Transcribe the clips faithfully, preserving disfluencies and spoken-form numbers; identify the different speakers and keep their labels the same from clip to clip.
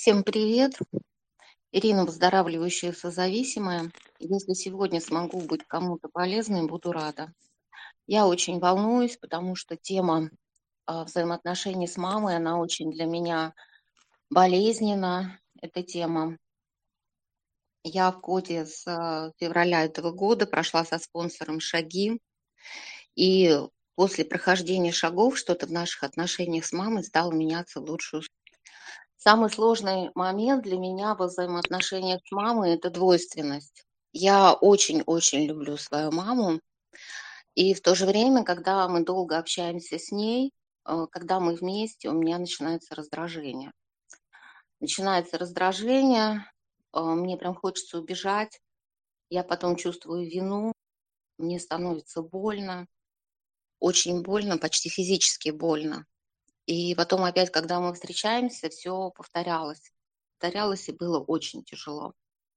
Speaker 1: Всем привет! Ирина, выздоравливающая созависимая. Если сегодня смогу быть кому-то полезной, буду рада. Я очень волнуюсь, потому что тема а, взаимоотношений с мамой, она очень для меня болезненна, эта тема. Я в коде с а, февраля этого года прошла со спонсором шаги, и после прохождения шагов что-то в наших отношениях с мамой стало меняться в лучшую. Самый сложный момент для меня во взаимоотношениях с мамой — это двойственность. Я очень-очень люблю свою маму, и в то же время, когда мы долго общаемся с ней, э, когда мы вместе, у меня начинается раздражение. Начинается раздражение, э, мне прям хочется убежать, я потом чувствую вину, мне становится больно, очень больно, почти физически больно. И потом опять, когда мы встречаемся, все повторялось. Повторялось, и было очень тяжело.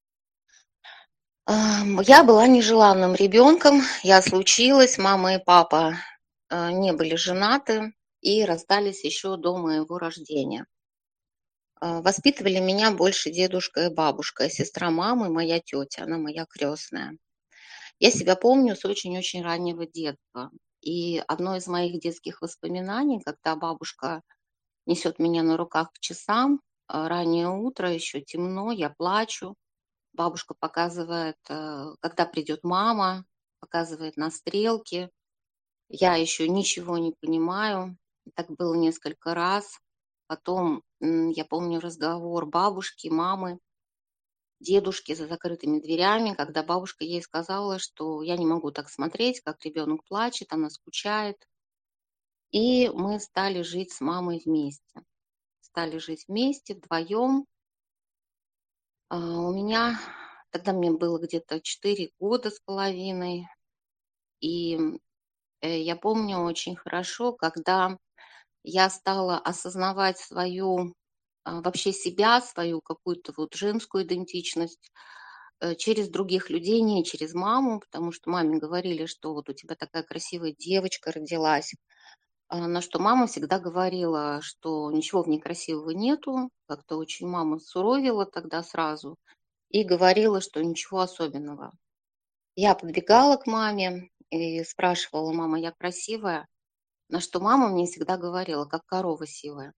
Speaker 1: Ам, я была нежеланным ребенком. Я случилась, мама и папа, э, не были женаты и расстались еще до моего рождения. А, воспитывали меня больше дедушка и бабушка, сестра мамы, моя тетя, она моя крестная. Я себя помню с очень-очень раннего детства. И одно из моих детских воспоминаний, когда бабушка несет меня на руках к часам, а, раннее утро, еще темно, я плачу. Бабушка показывает, э, когда придет мама, показывает на стрелки. Я еще ничего не понимаю. Так было несколько раз. Потом, м, я помню разговор бабушки, мамы, дедушки за закрытыми дверями, когда бабушка ей сказала, что я не могу так смотреть, как ребенок плачет, она скучает. И мы стали жить с мамой вместе. Стали жить вместе, вдвоем. А, у меня тогда мне было где-то четыре года с половиной. И, э, я помню очень хорошо, когда я стала осознавать свою, а, вообще себя, свою какую-то вот женскую идентичность, э, через других людей, не через маму, потому что маме говорили, что вот у тебя такая красивая девочка родилась. А, на что мама всегда говорила, что ничего в ней красивого нету. Как-то очень мама суровила тогда сразу и говорила, что ничего особенного. Я подбегала к маме и спрашивала: "Мама, я красивая?" На что мама мне всегда говорила: "Как корова сивая".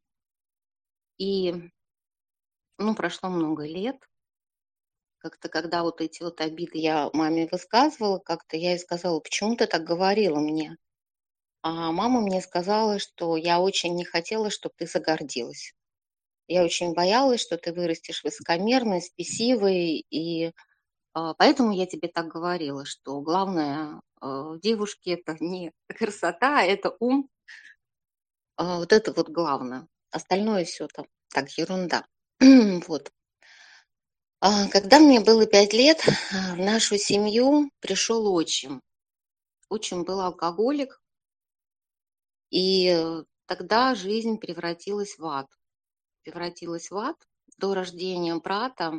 Speaker 1: И, ну, прошло много лет. Как-то, когда вот эти вот обиды я маме высказывала, как-то я ей сказала: "Почему ты так говорила мне?" А мама мне сказала, что я очень не хотела, чтобы ты загордилась. Я очень боялась, что ты вырастешь высокомерной, спесивой, и а, поэтому я тебе так говорила, что главное, а, в девушке — это не красота, а это ум. А, вот это вот главное. Остальное все там так, ерунда. Вот. А, когда мне было пять лет, а, в нашу семью пришел отчим. Отчим был алкоголик, и, э, тогда жизнь превратилась в ад. Превратилась в ад. До рождения брата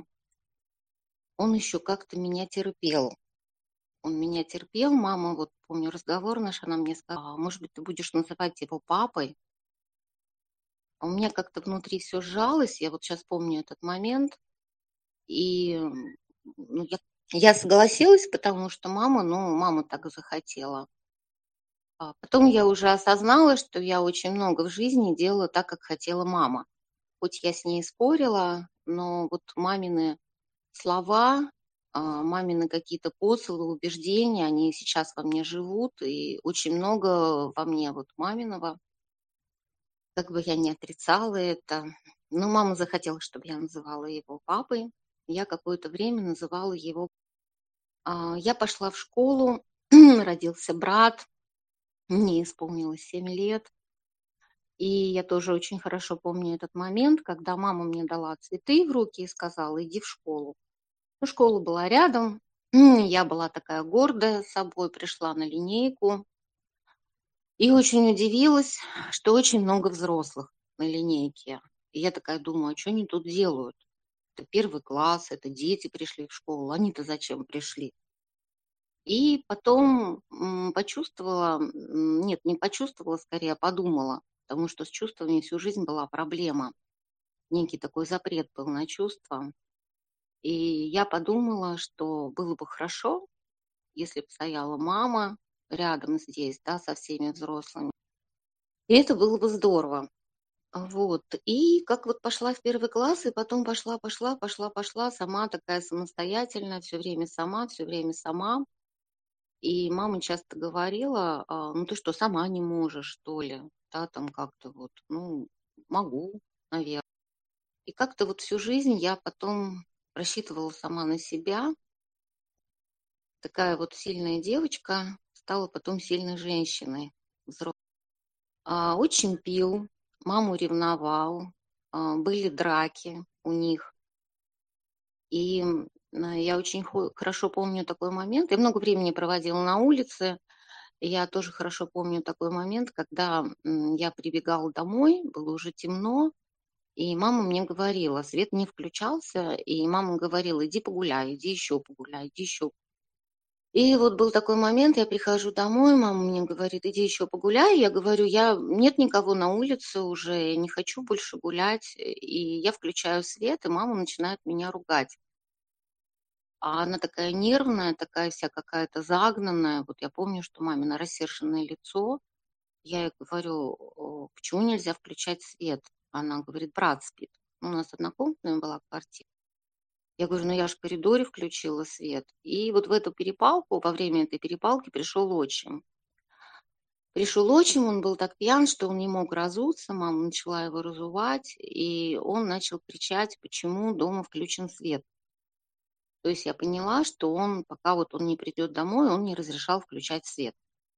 Speaker 1: он еще как-то меня терпел. Он меня терпел. Мама, вот помню разговор наш, она мне сказала: "Может быть, ты будешь называть его папой?" А у меня как-то внутри все сжалось. Я вот сейчас помню этот момент. И, м, ну, я я согласилась, потому что мама, ну, мама так захотела. А потом я уже осознала, что я очень много в жизни делала так, как хотела мама. Хоть я с ней спорила, но вот мамины слова, а, мамины какие-то посылы, убеждения, они сейчас во мне живут, и очень много во мне вот маминого. Как бы я не отрицала это. Но мама захотела, чтобы я называла его папой. Я какое-то время называла его. А, я пошла в школу, родился брат, мне исполнилось семь лет. И я тоже очень хорошо помню этот момент, когда мама мне дала цветы в руки и сказала: "Иди в школу". Ну, школа была рядом. Я была такая гордая собой, пришла на линейку и очень удивилась, что очень много взрослых на линейке. И я такая думаю: "А чё они тут делают? Это первый класс, это дети пришли в школу. Они-то зачем пришли?" И потом, м, почувствовала, м, нет, не почувствовала, скорее, а подумала, потому что с чувствами всю жизнь была проблема. некий такой запрет был на чувства. И я подумала, что было бы хорошо, если бы стояла мама рядом здесь, да, со всеми взрослыми. И это было бы здорово. А, вот. И как вот пошла в первый класс, и потом пошла, пошла, пошла, пошла, сама такая самостоятельная, все время сама, все время сама. И мама часто говорила: а, ну ты что, сама не можешь, что ли? Да, там как-то вот, ну, могу, наверное. И как-то вот всю жизнь я потом рассчитывала сама на себя. Такая вот сильная девочка стала потом сильной женщиной. взро- А, очень пил, маму ревновал, а, были драки у них. И м, а, я очень хо- хорошо помню такой момент. Я много времени проводила на улице. И я тоже хорошо помню такой момент, когда м, я прибегала домой, было уже темно, и мама мне говорила, свет не включался, и мама говорила: иди погуляй, иди еще погуляй, иди еще. И вот был такой момент, я прихожу домой, мама мне говорит: иди еще погуляй. Я говорю: я нет никого на улице уже, я не хочу больше гулять. И я включаю свет, и мама начинает меня ругать. А она такая нервная, такая вся какая-то загнанная. Вот я помню, что мамино рассерженное лицо. Я ей говорю: "О, почему нельзя включать свет?" Она говорит: брат спит. Ну, у нас однокомнатная была квартира. Я говорю: ну я ж в коридоре включила свет. И вот в эту перепалку, во время этой перепалки пришел отчим. Пришел отчим, он был так пьян, что он не мог разуться, мама начала его разувать, и он начал кричать, почему дома включен свет. То есть я поняла, что он, пока вот он не придет домой, он не разрешал включать свет.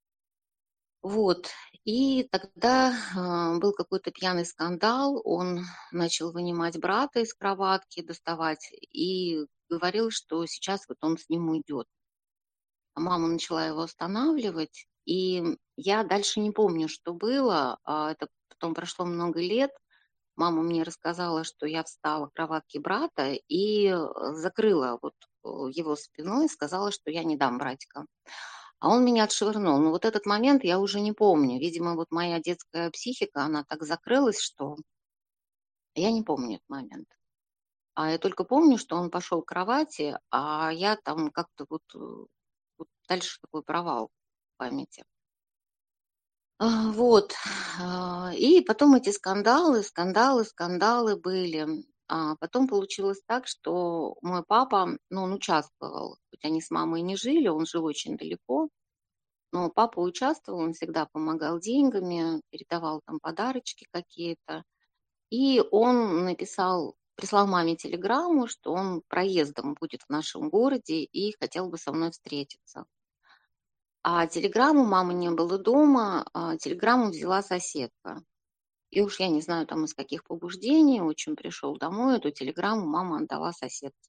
Speaker 1: Вот. И тогда а, был какой-то пьяный скандал, он начал вынимать брата из кроватки, доставать, и говорил, что сейчас вот он с ним уйдет. А мама начала его останавливать, и я дальше не помню, что было. а, Это потом прошло много лет. Мама мне рассказала, что я встала к кроватке брата и э, закрыла вот э, его спиной, сказала, что я не дам братика. А он меня отшвырнул. Но вот этот момент я уже не помню. Видимо, вот моя детская психика, она так закрылась, что я не помню этот момент. А я только помню, что он пошел к кровати, а я там как-то вот, э, вот дальше такой провал в памяти. А, Вот. а, И потом эти скандалы, скандалы, скандалы были. А потом получилось так, что мой папа, ну, он участвовал, хоть они с мамой не жили, он жил очень далеко, но папа участвовал, он всегда помогал деньгами, передавал там подарочки какие-то. И он написал, прислал маме телеграмму, что он проездом будет в нашем городе и хотел бы со мной встретиться. А телеграмму мамы не было дома, а телеграмму взяла соседка. И уж я не знаю там из каких побуждений, отчим пришел домой, эту телеграмму мама отдала соседке.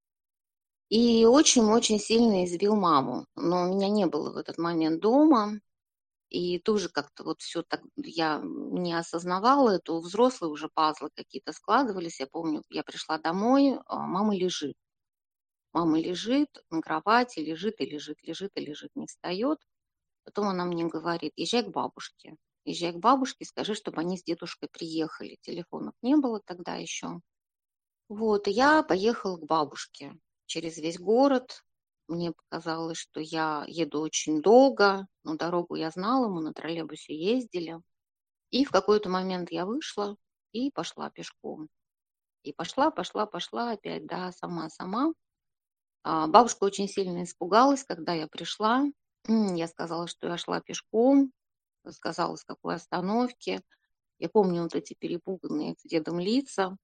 Speaker 1: И очень-очень сильно избил маму. Но меня не было в этот момент дома. И тоже как-то вот все так я не осознавала это. У взрослых уже пазлы какие-то складывались. Я помню, я пришла домой, а мама лежит. Мама лежит на кровати, лежит и лежит, лежит и лежит, не встает. Потом она мне говорит: езжай к бабушке. Езжай к бабушке, скажи, чтобы они с дедушкой приехали. Телефонов не было тогда еще. Вот, и я поехала к бабушке через весь город. Мне показалось, что я еду очень долго, но дорогу я знала, мы на троллейбусе ездили. И в какой-то момент я вышла и пошла пешком. И пошла, пошла, пошла опять, да, сама-сама. А, бабушка очень сильно испугалась, когда я пришла. М, Я сказала, что я шла пешком, сказала, с какой остановки. Я помню вот эти перепуганные с дедом лица,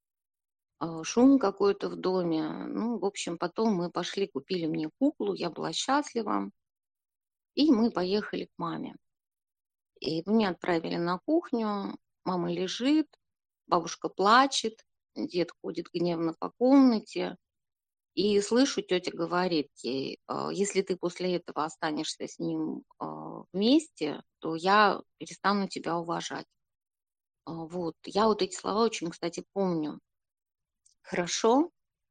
Speaker 1: а, шум какой-то в доме. Ну, в общем, потом мы пошли, купили мне куклу, я была счастлива, и мы поехали к маме. И меня отправили на кухню, мама лежит, бабушка плачет, дед ходит гневно по комнате, и слышу, тетя говорит ей: «А, если ты после этого останешься с ним а, вместе, то я перестану тебя уважать». А, Вот, я вот эти слова очень, кстати, помню хорошо.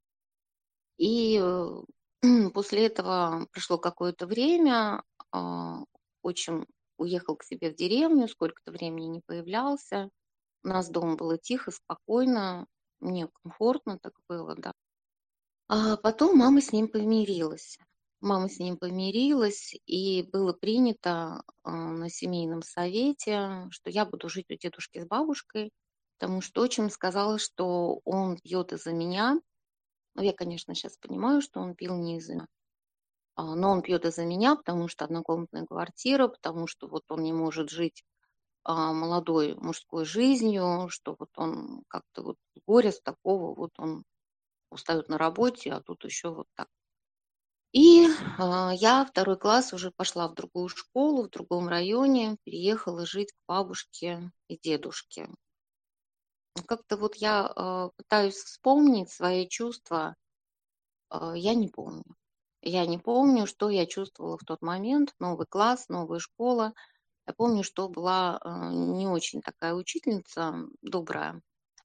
Speaker 1: И э, после этого прошло какое-то время, а, отчим уехал к себе в деревню, сколько-то времени не появлялся. У нас дома было тихо, спокойно, мне комфортно так было, да. А потом мама с ним помирилась. Мама с ним помирилась, и было принято, а, на семейном совете, что я буду жить у дедушки с бабушкой, потому что отчим сказал, что он пьет из-за меня. Ну, я, конечно, сейчас понимаю, что он пил не из-за меня, а, но он пьет из-за меня, потому что однокомнатная квартира, потому что вот он не может жить, а, молодой мужской жизнью, что вот он как-то вот с горя с такого, вот он устает на работе, а тут еще вот так. И, а, я второй класс уже пошла в другую школу, в другом районе, переехала жить к бабушке и дедушке. Ну, как-то вот я, а, пытаюсь вспомнить свои чувства, а, я не помню. Я не помню, что я чувствовала в тот момент. Новый класс, новая школа. Я помню, что была, а, не очень такая учительница, добрая.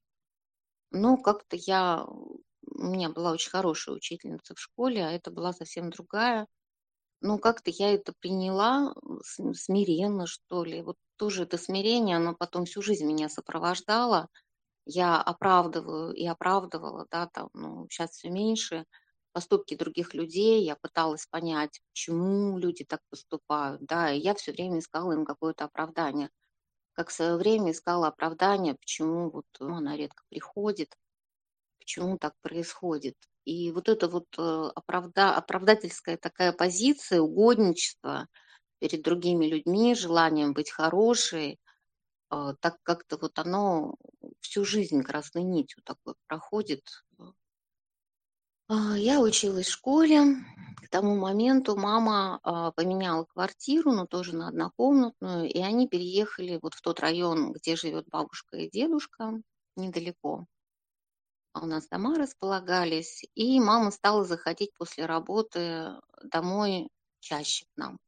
Speaker 1: Но как-то я у меня была очень хорошая учительница в школе, а это была совсем другая. Ну, как-то я это приняла, м, см смиренно, что ли. Вот тоже это смирение, оно потом всю жизнь меня сопровождало. Я оправдываю и оправдывала, да, там, ну, щас всё меньше поступки других людей. Я пыталась понять, почему люди так поступают, да, и я всё время искала им какое-то оправдание. Как в своё время искала оправдание, почему вот, ну, она редко приходит, почему так происходит. И вот это вот, э, оправда оправдательская такая позиция, угодничество перед другими людьми, желанием быть хорошей, а, так как-то вот оно всю жизнь красной нитью такой проходит. Э. А, я училась в школе. К тому моменту мама, а, поменяла квартиру, но тоже на однокомнатную, и они переехали вот в тот район, где живет бабушка и дедушка, недалеко. А у нас дома располагались, и мама стала заходить после работы домой чаще к нам.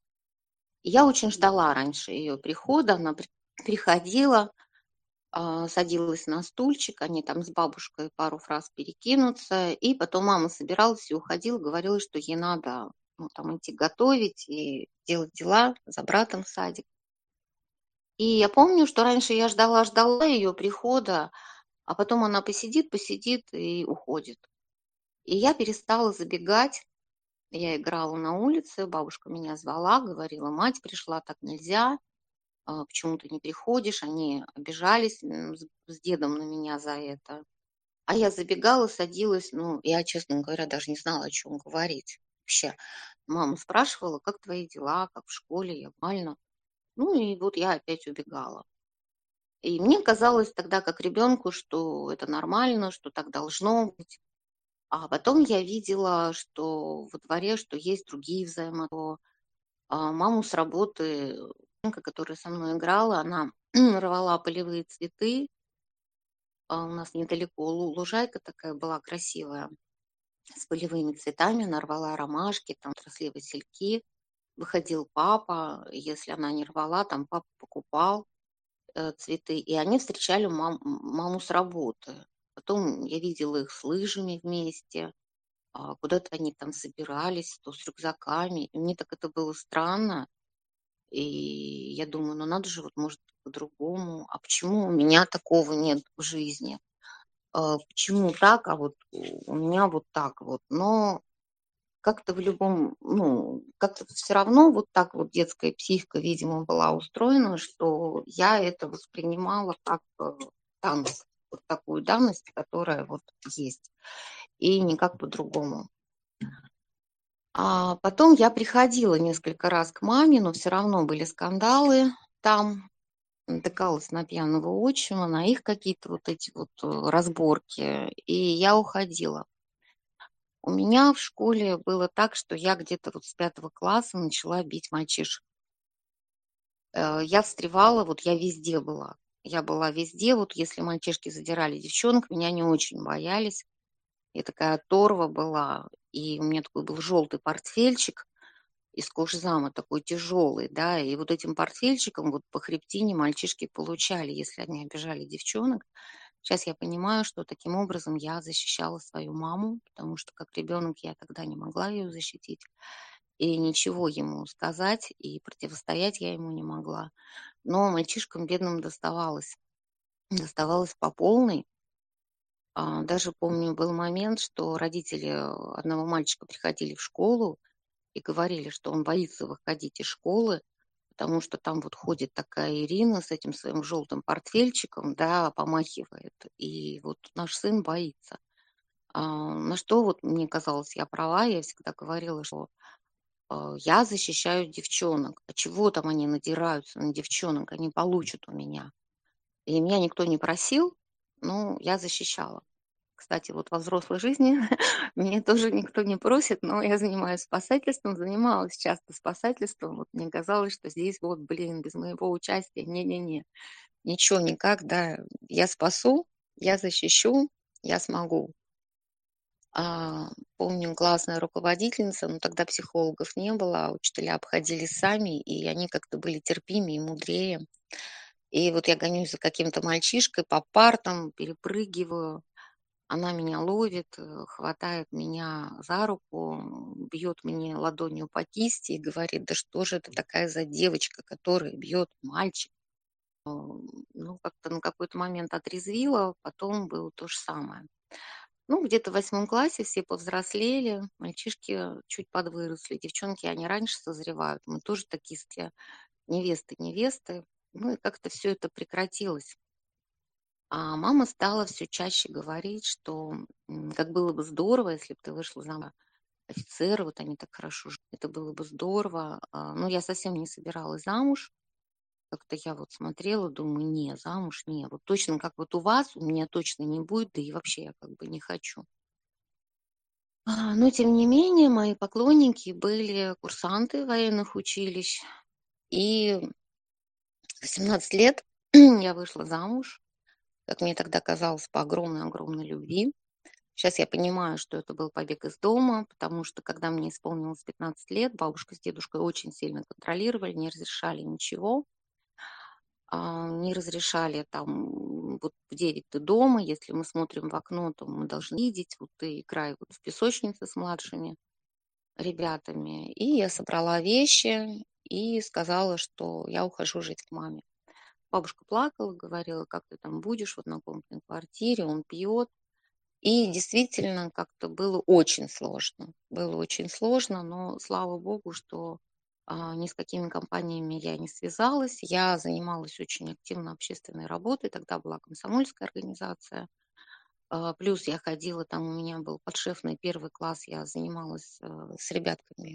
Speaker 1: Я очень ждала раньше ее прихода. Она при приходила, а, садилась на стульчик, они там с бабушкой пару фраз перекинуться, и потом мама собиралась и уходила, говорила, что ей надо, ну, там идти готовить и делать дела, за братом в садик. И я помню, что раньше я ждала ждала ее прихода, а потом она посидит посидит и уходит. И я перестала забегать. Я играла на улице, бабушка меня звала, говорила: "Мать пришла, так нельзя, а, почему ты не приходишь?" Они обижались, м, с с дедом на меня за это. А я забегала, садилась. Ну, я, честно говоря, даже не знала, о чём говорить вообще. Мама спрашивала: "Как твои дела? Как в школе?" Я: "Нормально". Ну и вот я опять убегала. И мне казалось тогда, как ребенку, что это нормально, что так должно быть. А потом я видела, что во дворе, что есть другие взаимо А, маму с работы, которая со мной играла, она рвала полевые цветы. А, у нас недалеко лу лужайка такая была красивая с полевыми цветами. Она рвала ромашки, там росли васильки. Выходил папа, если она не рвала, там папа покупал, э, цветы, и они встречали мам м маму с работы. Потом я видела их с лыжами вместе, а, куда-то они там собирались, то с рюкзаками. И мне так это было странно. И я думаю: "Ну надо же, вот может по-другому. А почему у меня такого нет в жизни? А, почему так, а вот у меня вот так вот?" Но как-то в любом ну, как-то всё равно вот так вот детская психика, видимо, была устроена, что я это воспринимала как, э, данность. Вот такую данность, которая вот есть, и никак по-другому. А потом я приходила несколько раз к маме, но всё равно были скандалы там. Натыкалась на пьяного отчима, на их какие-то вот эти вот, э, разборки, и я уходила. У меня в школе было так, что я где-то вот с пятого класса начала бить мальчишек. Э, я встревала, вот я везде была. Я была везде. Вот если мальчишки задирали девчонок, меня не очень боялись. Я такая оторва была, и у меня такой был желтый портфельчик из кожзама, такой тяжелый, да, и вот этим портфельчиком вот по хребтине мальчишки получали, если они обижали девчонок. Щас я понимаю, что таким образом я защищала свою маму, потому что как ребенок я тогда не могла ее защитить и ничего ему сказать, и противостоять я ему не могла. Но мальчишкам бедным доставалось. доставалось по полной. А, даже помню, был момент, что родители э, одного мальчика приходили в школу и говорили, что он боится выходить из школы, потому что там вот ходит такая Ирина с этим своим желтым портфельчиком, да, помахивает, и вот наш сын боится. А, на что вот мне казалось, я права, я всегда говорила, что а, я защищаю девчонок. А чего там они надираются на девчонок? Они получат у меня. И меня никто не просил, но я защищала. Кстати, вот во взрослой жизни меня тоже никто не просит, но я занимаюсь спасательством, занималась часто спасательством. Вот мне казалось, что здесь вот, блин, без моего участия, не-не-не, ничего, никак, да, я спасу, я защищу, я смогу. А, помню, классная руководительница, но тогда психологов не было, а учителя обходили сами, и они как-то были терпимее и мудрее. И вот я гонюсь за каким-то мальчишкой по партам, перепрыгиваю, она меня ловит, э, хватает меня за руку, м, бьет мне ладонью по кисти и говорит: "Да что же это такая за девочка, которая бьет мальчика?" Ну, как-то на какой-то момент отрезвила, потом было то же самое. Ну, где-то в восьмом классе все повзрослели, мальчишки чуть подвыросли, девчонки, они раньше созревают. Мы тоже такие все невесты, невесты. Ну и как-то все это прекратилось. А мама стала все чаще говорить, что м, как было бы здорово, если бы ты вышла за офицера, вот они так хорошо жили, это было бы здорово. А, Но я совсем не собиралась замуж. Как-то я вот смотрела, думаю, не, замуж не. Вот точно как вот у вас, у меня точно не будет, да и вообще я как бы не хочу. А, но тем не менее, мои поклонники были курсанты военных училищ. И в семнадцать лет я вышла замуж, как мне тогда казалось, по огромной-огромной любви. Сейчас я понимаю, что это был побег из дома, потому что когда мне исполнилось пятнадцать лет, бабушка с дедушкой очень сильно контролировали, не разрешали ничего. А, не разрешали там, м, вот в девять ты дома, если мы смотрим в окно, то мы должны видеть, вот ты играй вот в песочнице с младшими ребятами. И я собрала вещи и сказала, что я ухожу жить к маме. Бабушка плакала, говорила: "Как ты там будешь в однокомнатной квартире, он пьет". И действительно, как-то было очень сложно. Было очень сложно, но слава богу, что а, ни с какими компаниями я не связалась. Я занималась очень активно общественной работой. Тогда была комсомольская организация. А, Плюс я ходила, там у меня был подшефный первый класс, я занималась э, с ребятками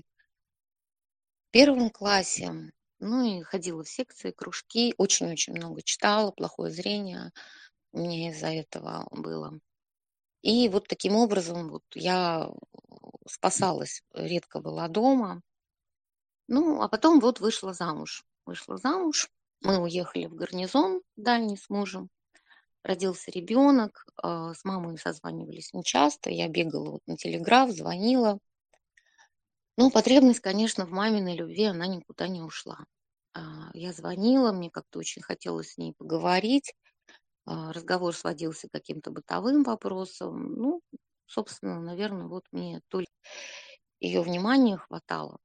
Speaker 1: в первом классе. Ну и ходила в секции, кружки, очень-очень много читала, плохое зрение у меня из-за этого было. И вот таким образом вот я спасалась, редко была дома. Ну, а потом вот вышла замуж. Вышла замуж, мы уехали в гарнизон дальний с мужем, родился ребенок, а, с мамой созванивались нечасто, я бегала вот на телеграф, звонила. Но потребность, конечно, в маминой любви, она никуда не ушла. А, Я звонила, мне как-то очень хотелось с ней поговорить. А, Разговор сводился к каким-то бытовым вопросам. Ну, собственно, наверное, вот мне только ее внимания хватало.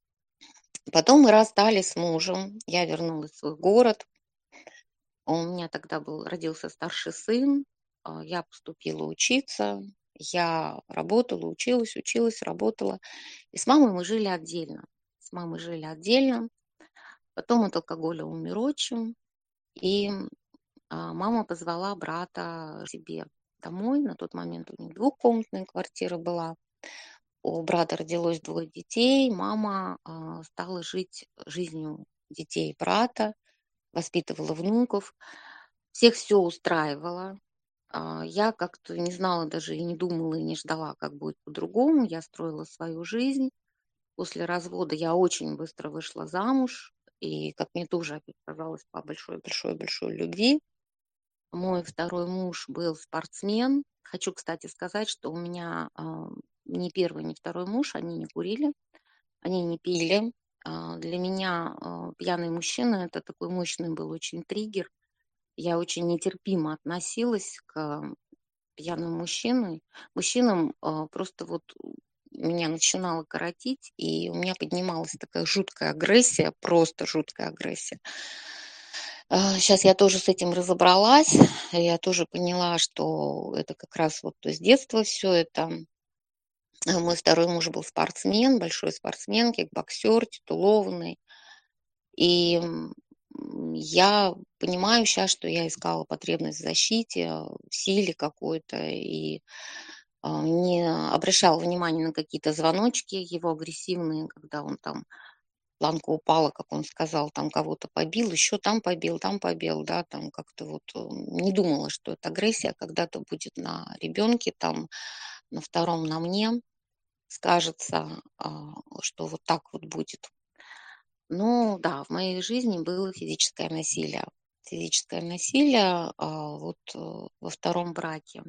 Speaker 1: Потом мы расстались с мужем. Я вернулась в свой город. У меня тогда был, родился старший сын. а, Я поступила учиться. Я работала, училась, училась, работала. И с мамой мы жили отдельно. С мамой жили отдельно. Потом от алкоголя умер отчим. И а, мама позвала брата к себе домой. На тот момент у них двухкомнатная квартира была. У брата родилось двое детей. Мама а, стала жить жизнью детей брата, воспитывала внуков. Всех все устраивало. А, Я как-то не знала даже и не думала, и не ждала, как будет по-другому. Я строила свою жизнь. После развода я очень быстро вышла замуж. И, как мне тоже опять казалось, по большой-большой-большой любви. Мой второй муж был спортсмен. Хочу, кстати, сказать, что у меня а, ни первый, ни второй муж, они не курили. Они не пили. А, Для меня а, пьяный мужчина — это такой мощный был очень триггер. Я очень нетерпимо относилась к пьяным мужчинам. Мужчинам а, просто вот меня начинало коротить, и у меня поднималась такая жуткая агрессия, просто жуткая агрессия. Сейчас я тоже с этим разобралась. Я тоже поняла, что это как раз вот с детства все это. А, мой второй муж был спортсмен, большой спортсмен, кикбоксер, титулованный. И, м, я понимаю сейчас, что я искала потребность в защите, а, в силе какой-то и, а, не обращала внимания на какие-то звоночки его агрессивные, когда он там планка упала, как он сказал, там кого-то побил, еще там побил, там побил, да, там как-то вот, э, не думала, что это агрессия когда-то будет на ребенке, там на втором на мне скажется, а, что вот так вот будет. Ну да, в моей жизни было физическое насилие. Физическое насилие, а, вот, э, во втором браке.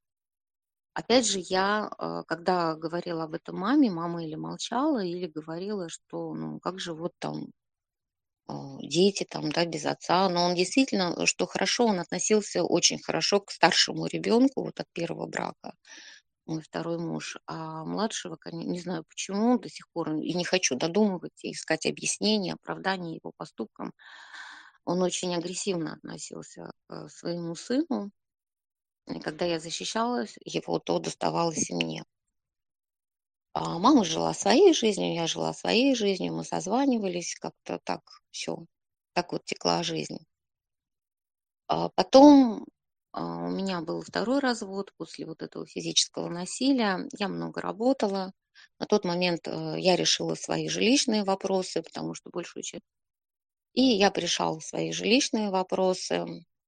Speaker 1: Опять же, я, а, когда говорила об этом маме, мама или молчала, или говорила, что, ну, как же вот там, а, дети там, да, без отца. Но он действительно, э, что хорошо, он относился очень хорошо к старшему ребенку вот от первого брака, мой второй муж. А младшего, коне не знаю почему, до сих пор и не хочу додумывать и искать объяснения, оправдания его поступкам. Он очень агрессивно относился к своему сыну. И когда я защищалась его, то доставалось и мне. А мама жила своей жизнью, я жила своей жизнью, мы созванивались, как-то так все, так вот текла жизнь. А потом, а, у меня был второй развод после вот этого физического насилия. Я много работала. На тот момент, э, я решила свои жилищные вопросы, потому что большую часть и я порешала свои жилищные вопросы,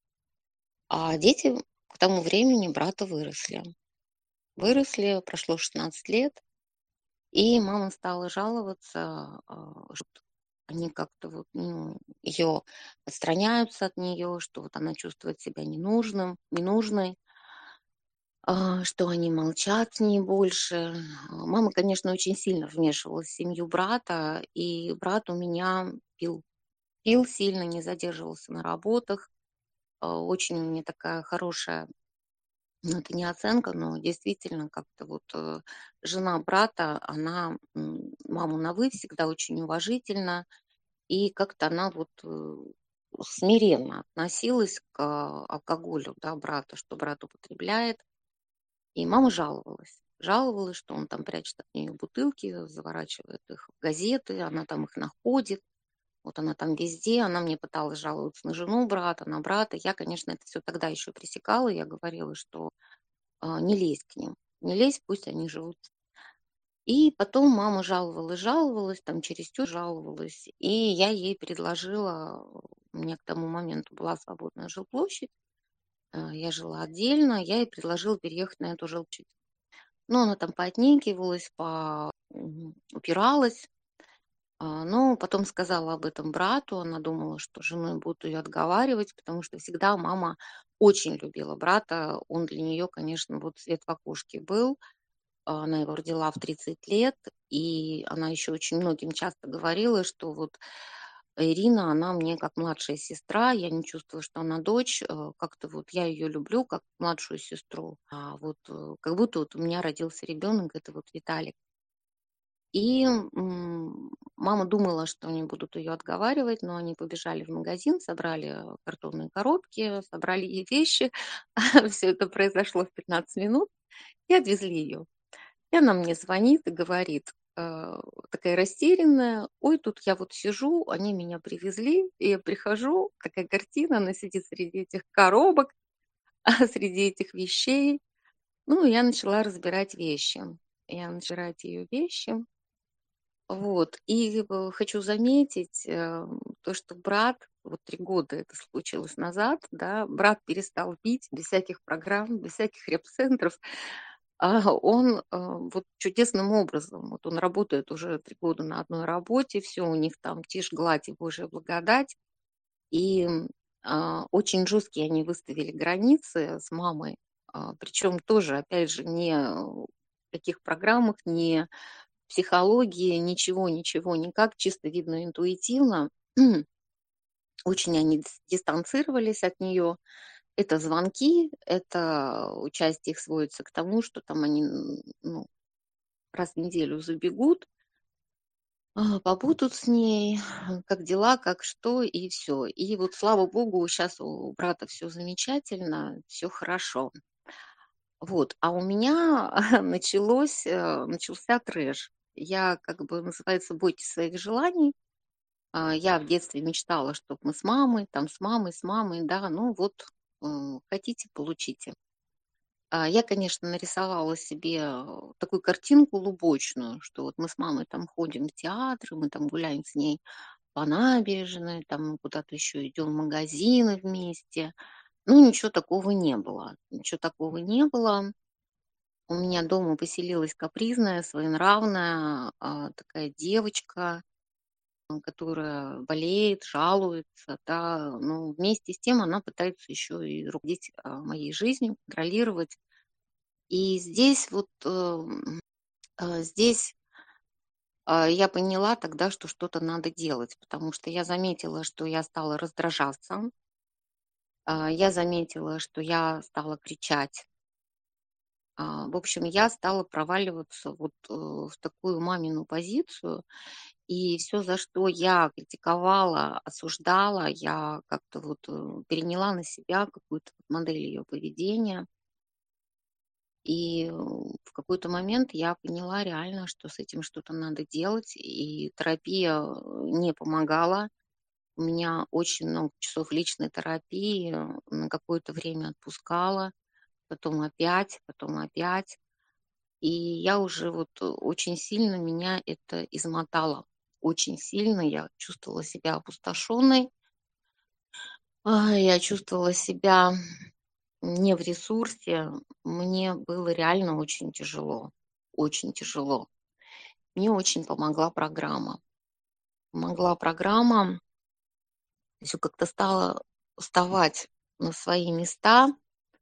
Speaker 1: а дети к тому времени брата выросли. Выросли, прошло шестнадцать лет, и мама стала жаловаться, а, что они как-то вот, ну, ее отстраняются от нее, что вот она чувствует себя ненужным, ненужной. А, что они молчат с ней больше. А, мама, конечно, очень сильно вмешивалась в семью брата, и брат у меня пил. Пил сильно, не задерживался на работах. А, очень у меня такая хорошая, ну, это не оценка, но действительно как-то вот, э, жена брата, она, м, маму на "вы", всегда очень уважительно, и как-то она вот, э, смиренно относилась к а, алкоголю, да, брата, что брат употребляет. И мама жаловалась. Жаловалась, что он там прячет от нее бутылки, заворачивает их в газеты, она там их находит. Вот она там везде. Она мне пыталась жаловаться на жену брата, на брата. Я, конечно, это все тогда еще пресекала. Я говорила, что а, не лезь к ним. Не лезь, пусть они живут. И потом мама жаловалась, жаловалась, там чересчур жаловалась. И я ей предложила, у меня к тому моменту была свободная жилплощадь, э, я жила отдельно, я ей предложила переехать на эту жилплощадь. Ну, она там поотнекивалась, по м, упиралась, а, но потом сказала об этом брату. Она думала, что женой будут ее отговаривать, потому что всегда мама очень любила брата. Он для нее, конечно, вот свет в окошке был. А, Она его родила в тридцать лет, и она еще очень многим часто говорила, что вот Ирина, она мне как младшая сестра, я не чувствую, что она дочь, э, как-то вот я ее люблю как младшую сестру, а вот э, как будто вот у меня родился ребенок, это вот Виталик. И, м, мама думала, что они будут ее отговаривать, но они побежали в магазин, собрали, э, картонные коробки, собрали ей вещи. Все это произошло в пятнадцать минут и отвезли ее. И она мне звонит и говорит, э, такая растерянная: "Ой, тут я вот сижу, они меня привезли". И я прихожу, такая картина, она сидит среди этих коробок, среди этих вещей. Ну, я начала разбирать вещи. Я начала разбирать ее вещи. Вот. И, э, хочу заметить, э, то, что брат, вот три года это случилось назад, да, брат перестал пить без всяких программ, без всяких репцентров. А, он, э, вот чудесным образом, вот он работает уже три года на одной работе, все у них там тишь, гладь и Божья благодать. И, м, а, очень жесткие они выставили границы с мамой, а, причем тоже, опять же, не в каких программах, не психологии, ничего, ничего, никак, чисто видно интуитивно. Очень они дис дистанцировались от нее. Это звонки, это участие их сводится к тому, что там они, н ну, раз в неделю забегут. А, побуду с ней, как дела, как что, и все. И вот, слава богу, сейчас у брата все замечательно, все хорошо. Вот, а у меня началось, э, начался трэш. Я, как бы, называется, "Бойтесь своих желаний". А, я в детстве мечтала, чтобы мы с мамой, там, с мамой, с мамой, да, ну вот, м, хотите- получите. А, я, конечно, нарисовала себе, э, такую картинку лубочную, что вот мы с мамой там ходим в театр, мы там гуляем с ней по набережной, там мы куда-то еще идем в магазины вместе. Ну, ничего такого не было. Ничего такого не было. У меня дома поселилась капризная, своенравная, а, такая девочка, м, которая болеет, жалуется, да. Но вместе с тем она пытается еще и руководить, а, моей жизнью, контролировать. И здесь вот, эм, а, здесь, а, я поняла тогда, что что-то надо делать, потому что я заметила, что я стала раздражаться, а, я заметила, что я стала кричать. А, в общем, я стала проваливаться вот, э, в такую мамину позицию, и все, за что я критиковала, осуждала, я как-то вот, э, переняла на себя какую-то вот модель ее поведения. И, э, в какой-то момент я поняла реально, что с этим что-то надо делать, и терапия, э, не помогала. У меня очень много часов личной терапии, э, на какое-то время отпускала, потом опять, потом опять. И я уже вот, э, очень сильно меня это измотало. Очень сильно я чувствовала себя опустошенной, а, я чувствовала себя не в ресурсе. Мне было реально очень тяжело, очень тяжело. Мне очень помогла программа. Помогла программа, все как-то стало вставать на свои места,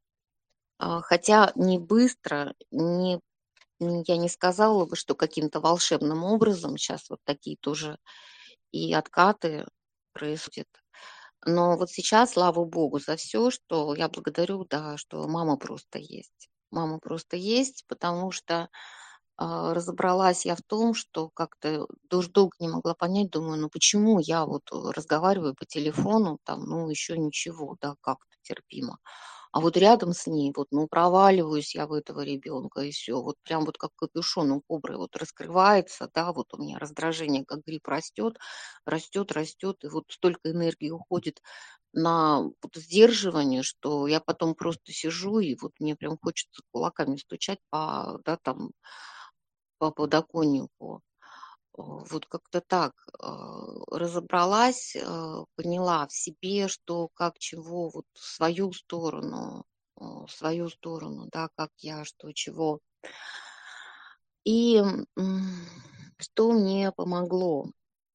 Speaker 1: а, хотя не быстро, не м, я не сказала бы, что каким-то волшебным образом. Сейчас вот такие тоже и откаты происходят. Но вот сейчас, слава богу, за все, что я благодарю, да, что мама просто есть. Мама просто есть, потому что, а, разобралась я в том, что как-то тоже долго не могла понять, думаю: "Ну почему я вот, э, разговариваю по телефону, там, ну, еще ничего, да, как-то терпимо, а вот рядом с ней вот, ну, проваливаюсь я в этого ребенка, и все, вот прям вот как капюшон у кобры вот раскрывается, да, вот у меня раздражение, как гриб растет, растет, растет, и вот столько энергии уходит на вот сдерживание, что я потом просто сижу, и вот мне прям хочется кулаками стучать по, да, там, по подоконнику. Э, вот как-то так, а, разобралась, а, поняла в себе, что как чего, вот в свою сторону, а, в свою сторону, да, как я, что чего. И, м, что мне помогло?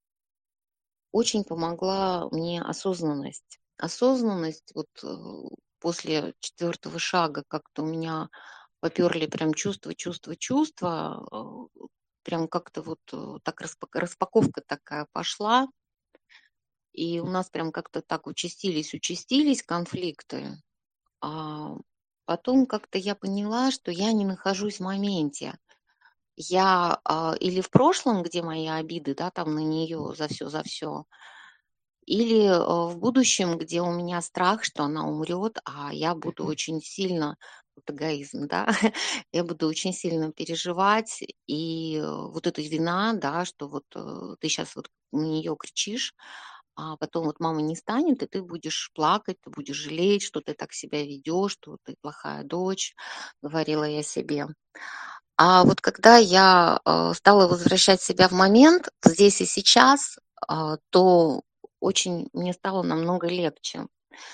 Speaker 1: Очень помогла мне осознанность. Осознанность вот, э, после четвертого шага как-то у меня поперли прям чувства, чувства, чувства. э, Прям как-то вот, э, так распак распаковка такая пошла. И у нас прям как-то так участились участились конфликты. А потом как-то я поняла, что я не нахожусь в моменте. Я, а, или в прошлом, где мои обиды, да, там на нее за все за все, или, э, в будущем, где у меня страх, что она умрет, а я буду очень сильно, вот эгоизм, да, я буду очень сильно переживать. И, э, вот эта вина, да, что вот, э, ты сейчас вот на нее кричишь, а потом вот мамы не станет, и ты будешь плакать, ты будешь жалеть, что ты так себя ведешь, что ты плохая дочь, говорила я себе. А вот когда я, э, стала возвращать себя в момент, здесь и сейчас, а, то очень мне стало намного легче.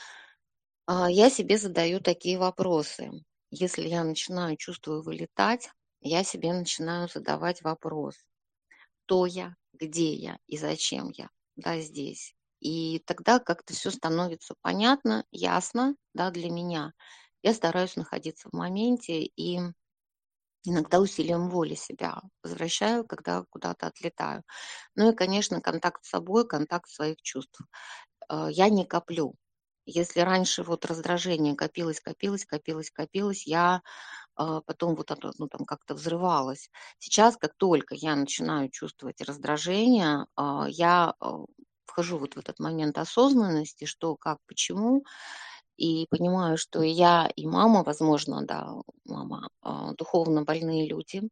Speaker 1: А, я себе задаю такие вопросы. Если я начинаю, чувствую, вылетать, я себе начинаю задавать вопрос: кто я, где я и зачем я, да, здесь. И тогда как-то все становится понятно, ясно, да, для меня. Я стараюсь находиться в моменте и иногда усилием воли себя возвращаю, когда куда-то отлетаю. Ну и, конечно, контакт с собой, контакт своих чувств. Э, Я не коплю. Если раньше вот раздражение копилось, копилось, копилось, копилось, я а потом вот оно, ну, там как-то взрывалось. Сейчас, как только я начинаю чувствовать раздражение, а, я, а, вхожу вот в этот момент осознанности, что, как, почему, и понимаю, что и я, и мама, возможно, да, мама, а, духовно больные люди.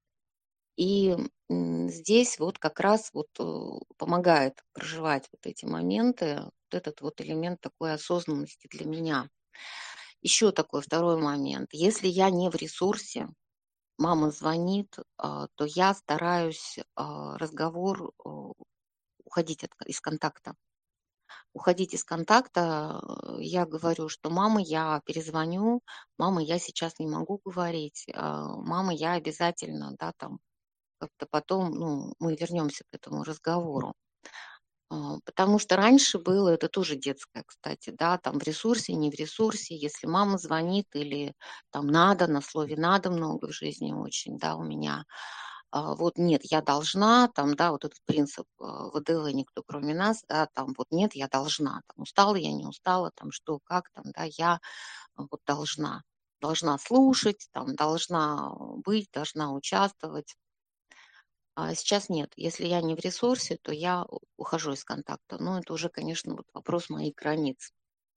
Speaker 1: И, м, здесь вот как раз вот, э, помогает проживать вот эти моменты, вот этот вот элемент такой осознанности для меня. Еще такой второй момент. Если я не в ресурсе, мама звонит, а, то я стараюсь, а, разговор, э, уходить от из контакта. Уходить из контакта, э, я говорю, что: "Мама, я перезвоню. Мама, я сейчас не могу говорить. А, мама, я обязательно, да, там, как-то потом, ну, мы вернемся к этому разговору". А, потому что раньше было, это тоже детское, кстати, да, там в ресурсе, не в ресурсе, если мама звонит или там надо, на слове надо много в жизни очень, да, у меня. А, вот нет, я должна, там, да, вот этот принцип а, вэ дэ вэ никто кроме нас, да, там вот нет, я должна, там устала я, не устала, там что, как, там, да, я а, вот должна, должна слушать, там, должна быть, должна участвовать. А сейчас нет. Если я не в ресурсе, то я у ухожу из контакта. Но это уже, конечно, вот вопрос моих границ.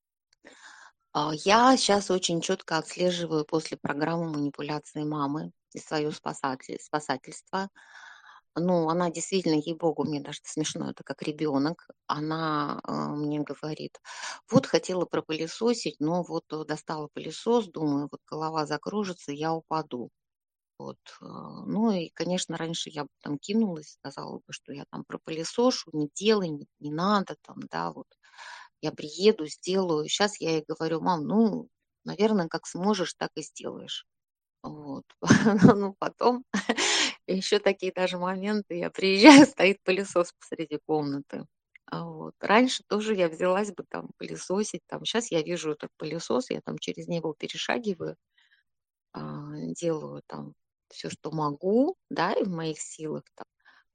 Speaker 1: А, я сейчас очень четко отслеживаю после программы манипуляции мамы и свое спасатель спасательство. Ну, она действительно, ей-богу, мне даже смешно, это как ребенок. Она, а, мне говорит: "Вот хотела пропылесосить, но вот, э, достала пылесос, думаю, вот голова закружится, я упаду". Вот, а, ну и, конечно, раньше я бы там кинулась, сказала бы, что я там пропылесошу, не делай, не, не надо там, да, вот я приеду, сделаю. Сейчас я ей говорю: "Мам, ну, наверное, как сможешь, так и сделаешь". Вот. Ну, потом еще такие даже моменты, я приезжаю, стоит пылесос посреди комнаты. А вот. Раньше тоже я взялась бы там пылесосить, там, сейчас я вижу этот пылесос, я там через него перешагиваю, а, делаю там все, что могу, да, и в моих силах там,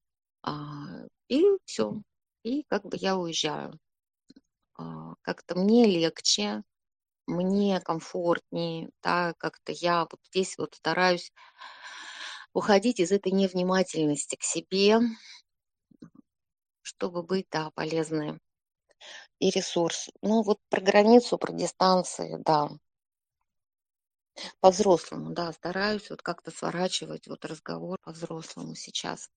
Speaker 1: а, и все, и как бы я уезжаю. А, как-то мне легче, мне комфортнее, да, как-то я вот здесь вот стараюсь уходить из этой невнимательности к себе, чтобы быть, да, полезной и ресурс. Ну, вот про границу, про дистанции, да, по-взрослому, да, стараюсь вот как-то сворачивать вот разговор по-взрослому сейчас.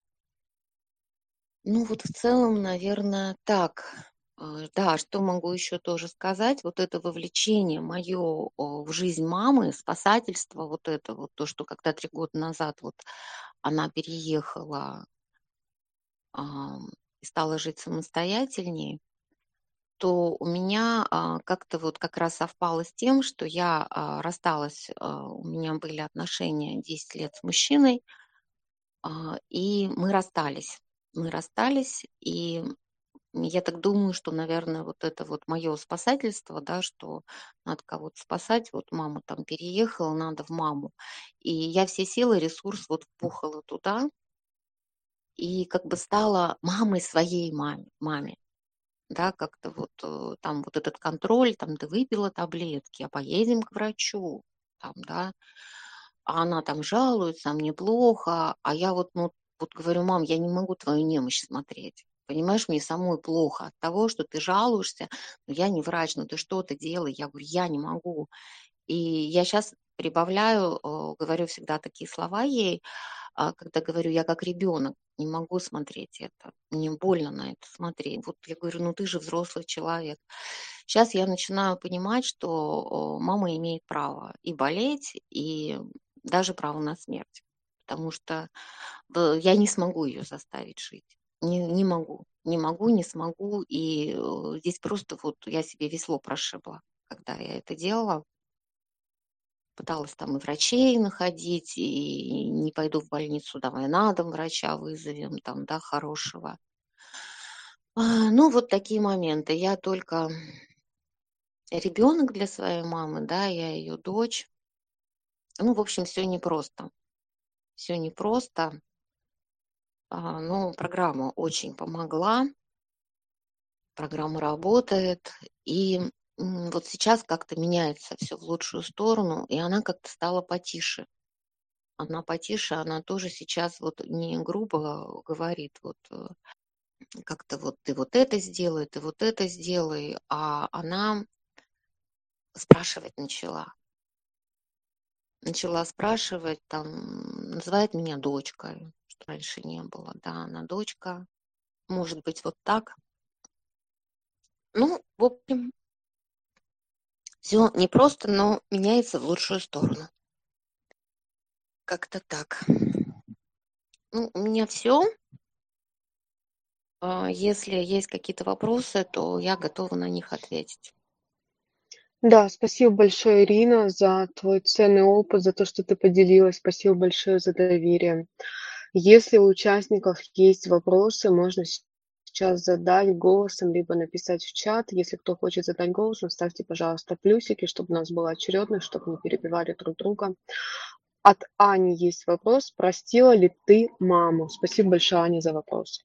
Speaker 1: Ну, вот в целом, наверное, так. А, да, что могу еще тоже сказать? Вот это вовлечение мое в жизнь мамы, спасательство, вот это вот то, что когда три года назад вот она переехала, ам, и стала жить самостоятельнее, то у меня, а, как-то вот как раз совпало с тем, что я, а, рассталась, а, у меня были отношения десять лет с мужчиной, а, и мы расстались. Мы расстались, и я так думаю, что, наверное, вот это вот мое спасательство, да, что надо кого-то спасать. Вот мама там переехала, надо в маму. И я все силы, ресурс вот впухала туда и как бы стала мамой своей маме маме. Да, как-то вот, э, там вот этот контроль, там: "Ты выпила таблетки, а поедем к врачу". Там, да. А она там жалуется: "А мне плохо". А я вот, ну, вот говорю: "Мам, я не могу твою немощь смотреть. Понимаешь, мне самой плохо от того, что ты жалуешься, но я не врач, ну ты что-то делай". Я говорю: "Я не могу". И я сейчас прибавляю, э, говорю всегда такие слова ей, а, когда говорю: "Я как ребенок не могу смотреть это, мне больно на это смотреть". Вот я говорю: "Ну ты же взрослый человек". Сейчас я начинаю понимать, что, э, мама имеет право и болеть, и даже право на смерть, потому что, э, я не смогу ее заставить жить. Не не могу, не могу, не смогу. И, э, здесь просто вот я себе весло прошибла, когда я это делала. Пыталась там и врачей находить, и не пойду в больницу, давай на дом врача вызовем, там, да, хорошего. А, ну, вот такие моменты. Я только ребенок для своей мамы, да, я ее дочь. Ну, в общем, все непросто. Все непросто. А, но программа очень помогла, программа работает. И м, вот сейчас как-то меняется все в лучшую сторону, и она как-то стала потише. Она потише, она тоже сейчас вот не грубо говорит, вот э, как-то вот ты вот это сделай, ты вот это сделай, а она спрашивать начала. Начала спрашивать, там, называет меня дочкой, что раньше не было. Да, она дочка. Может быть, вот так. Ну, в общем, все непросто, но меняется в лучшую сторону. Как-то так. Ну, у меня все. Если есть какие-то вопросы, то я готова на них ответить.
Speaker 2: Да, спасибо большое, Ирина, за твой ценный опыт, за то, что ты поделилась. Спасибо большое за доверие. Если у участников есть вопросы, можно с- сейчас задать голосом, либо написать в чат. Если кто хочет задать голосом, ставьте, пожалуйста, плюсики, чтобы у нас была очередность, чтобы не перебивали друг друга. От Ани есть вопрос. Простила ли ты маму? Спасибо большое, Аня, за вопрос.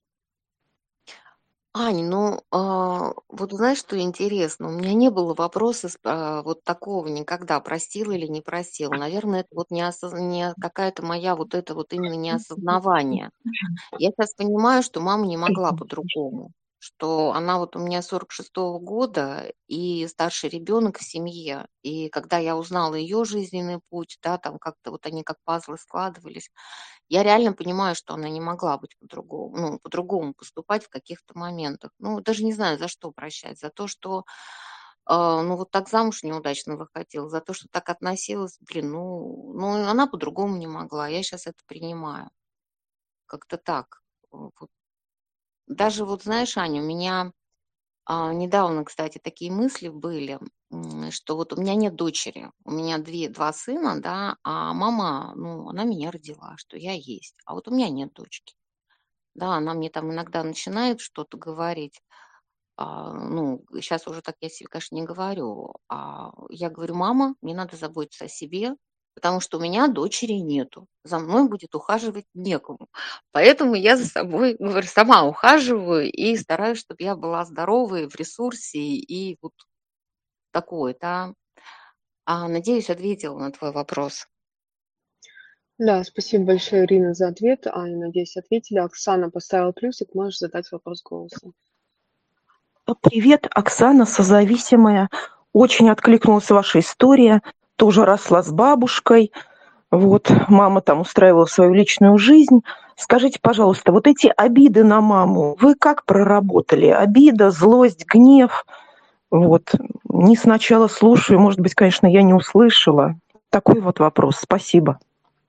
Speaker 1: Ань, ну, а, вот знаешь, что интересно? У меня не было вопроса с- а, вот такого никогда, простил или не простил. Наверное, это вот не, осоз- не какая-то моя вот это вот именно неосознавание. Я сейчас понимаю, что мама не могла по-другому, что она вот у меня сорок шестого года и старший ребенок в семье. И когда я узнала ее жизненный путь, да, там как-то вот они как пазлы складывались, я реально понимаю, что она не могла быть по-другому, ну, по-другому поступать в каких-то моментах. Ну, даже не знаю, за что прощать. За то, что, а, ну, вот так замуж неудачно выходила, за то, что так относилась, блин, ну, ну, она по-другому не могла. Я сейчас это принимаю. Как-то так. Э, Вот. Даже вот, знаешь, Аня, у меня а, недавно, кстати, такие мысли были, м, что вот у меня нет дочери, у меня две, два сына, да, а мама, ну, она меня родила, что я есть, а вот у меня нет дочки. Да, она мне там иногда начинает что-то говорить. А, ну, сейчас уже так я себе, конечно, не говорю. А я говорю: "Мама, мне надо заботиться о себе, потому что у меня дочери нету. За мной будет ухаживать некому. Поэтому я за собой, говорю, сама ухаживаю и стараюсь, чтобы я была здоровой, в ресурсе и вот такое, да". А, надеюсь, ответила на твой вопрос.
Speaker 2: Да, спасибо большое, Ирина, за ответ. Аня, надеюсь, ответили. Оксана поставила плюсик, можешь задать вопрос голосом.
Speaker 3: Привет, Оксана, созависимая. Очень откликнулась ваша история. Тоже росла с бабушкой. Вот, мама там устраивала свою личную жизнь. Скажите, пожалуйста, вот эти обиды на маму, вы как проработали? Обида, злость, гнев? Вот, не сначала слушаю, может быть, конечно, я не услышала. Такой вот вопрос. Спасибо.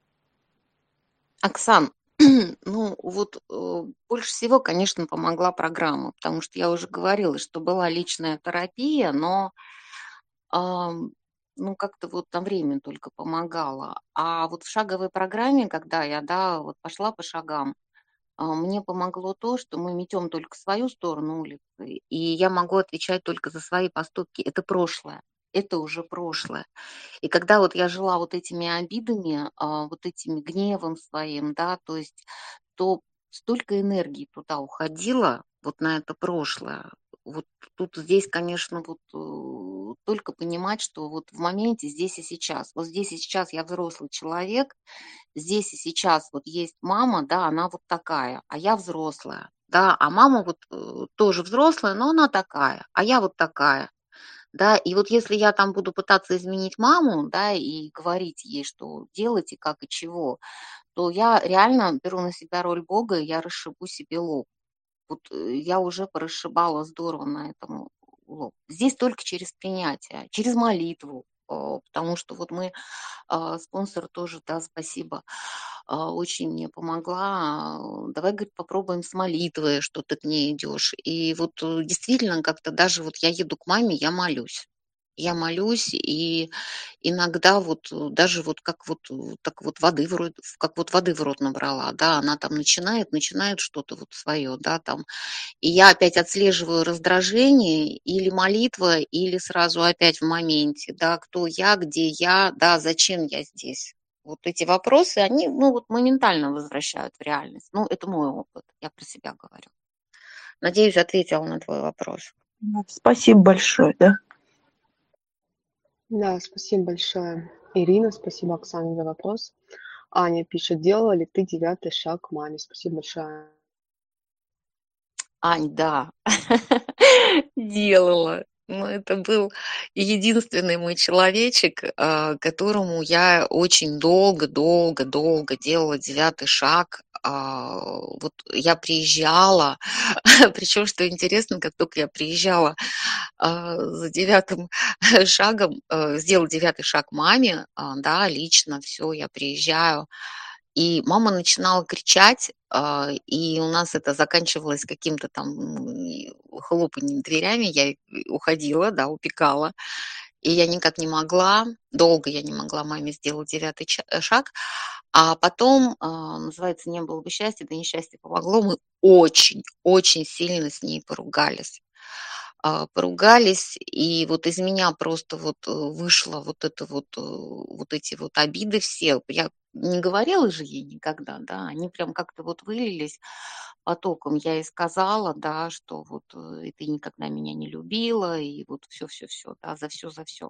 Speaker 1: Оксан, ну вот э, больше всего, конечно, помогла программа, потому что я уже говорила, что была личная терапия, но ам, ну как-то вот на время только помогала. А вот в шаговой программе, когда я, да, вот пошла по шагам, а, мне помогло то, что мы метем только свою сторону улицы, и я могу отвечать только за свои поступки. Это прошлое. Это уже прошлое. И когда вот я жила вот этими обидами, а, вот этими гневом своим, да, то есть, то столько энергии туда уходило, вот на это прошлое. Вот тут здесь, конечно, вот э, только понимать, что вот в моменте, здесь и сейчас. Вот здесь и сейчас я взрослый человек, здесь и сейчас вот есть мама, да, она вот такая, а я взрослая. Да, а мама вот э, тоже взрослая, но она такая, а я вот такая. Да, и вот если я там буду пытаться изменить маму, да, и говорить ей, что делать и как и чего, то я реально беру на себя роль Бога, и я расшибу себе лоб. Вот э, я уже порасшибала здорово на этом лоб. Здесь только через принятие, через молитву, э, потому что вот мы, а, спонсор тоже, да, спасибо, а, очень мне помогла. а, Давай, говорит, попробуем с молитвы, что ты к ней идешь. И вот э, действительно как-то даже вот я еду к маме, я молюсь. Я молюсь, и иногда вот э, даже вот как вот э, так вот воды в рот, как вот воды в рот набрала, да, она там начинает, начинает что-то вот свое, да, там, и я опять отслеживаю раздражение или молитва, или сразу опять в моменте, да, кто я, где я, да, зачем я здесь. Вот эти вопросы, они, ну, вот моментально возвращают в реальность. Ну, это мой опыт, я про себя говорю. Надеюсь, ответила на твой вопрос.
Speaker 3: Спасибо большое, да.
Speaker 2: Да, спасибо большое, Ирина. Спасибо, Оксане, за вопрос. Аня пишет: делала ли ты девятый шаг к маме? Спасибо большое.
Speaker 1: Ань, да, делала. Ну, это был единственный мой человечек, а, которому я очень долго долго долго делала девятый шаг. А, вот я приезжала, причем, что интересно, как только я приезжала, а, за девятым шагом, э, сделать девятый шаг маме, а, да, лично, всё, я приезжаю, и мама начинала кричать, а, и у нас это заканчивалось каким-то там, м, и хлопаньем дверями. Я и уходила, да, убегала. И я никак не могла, долго я не могла маме сделать девятый ча э, шаг. А потом, а, называется, не было бы счастья, да несчастье помогло. Мы очень очень сильно с ней поругались. А, поругались, и вот из меня просто вот, э, вышло вот это вот, э, вот эти вот обиды все. Я не говорила же ей никогда, да, они прям как-то вот вылились потоком. Я ей сказала, да, что вот, э, ты никогда меня не любила, и вот всё всё всё, да, за всё за всё.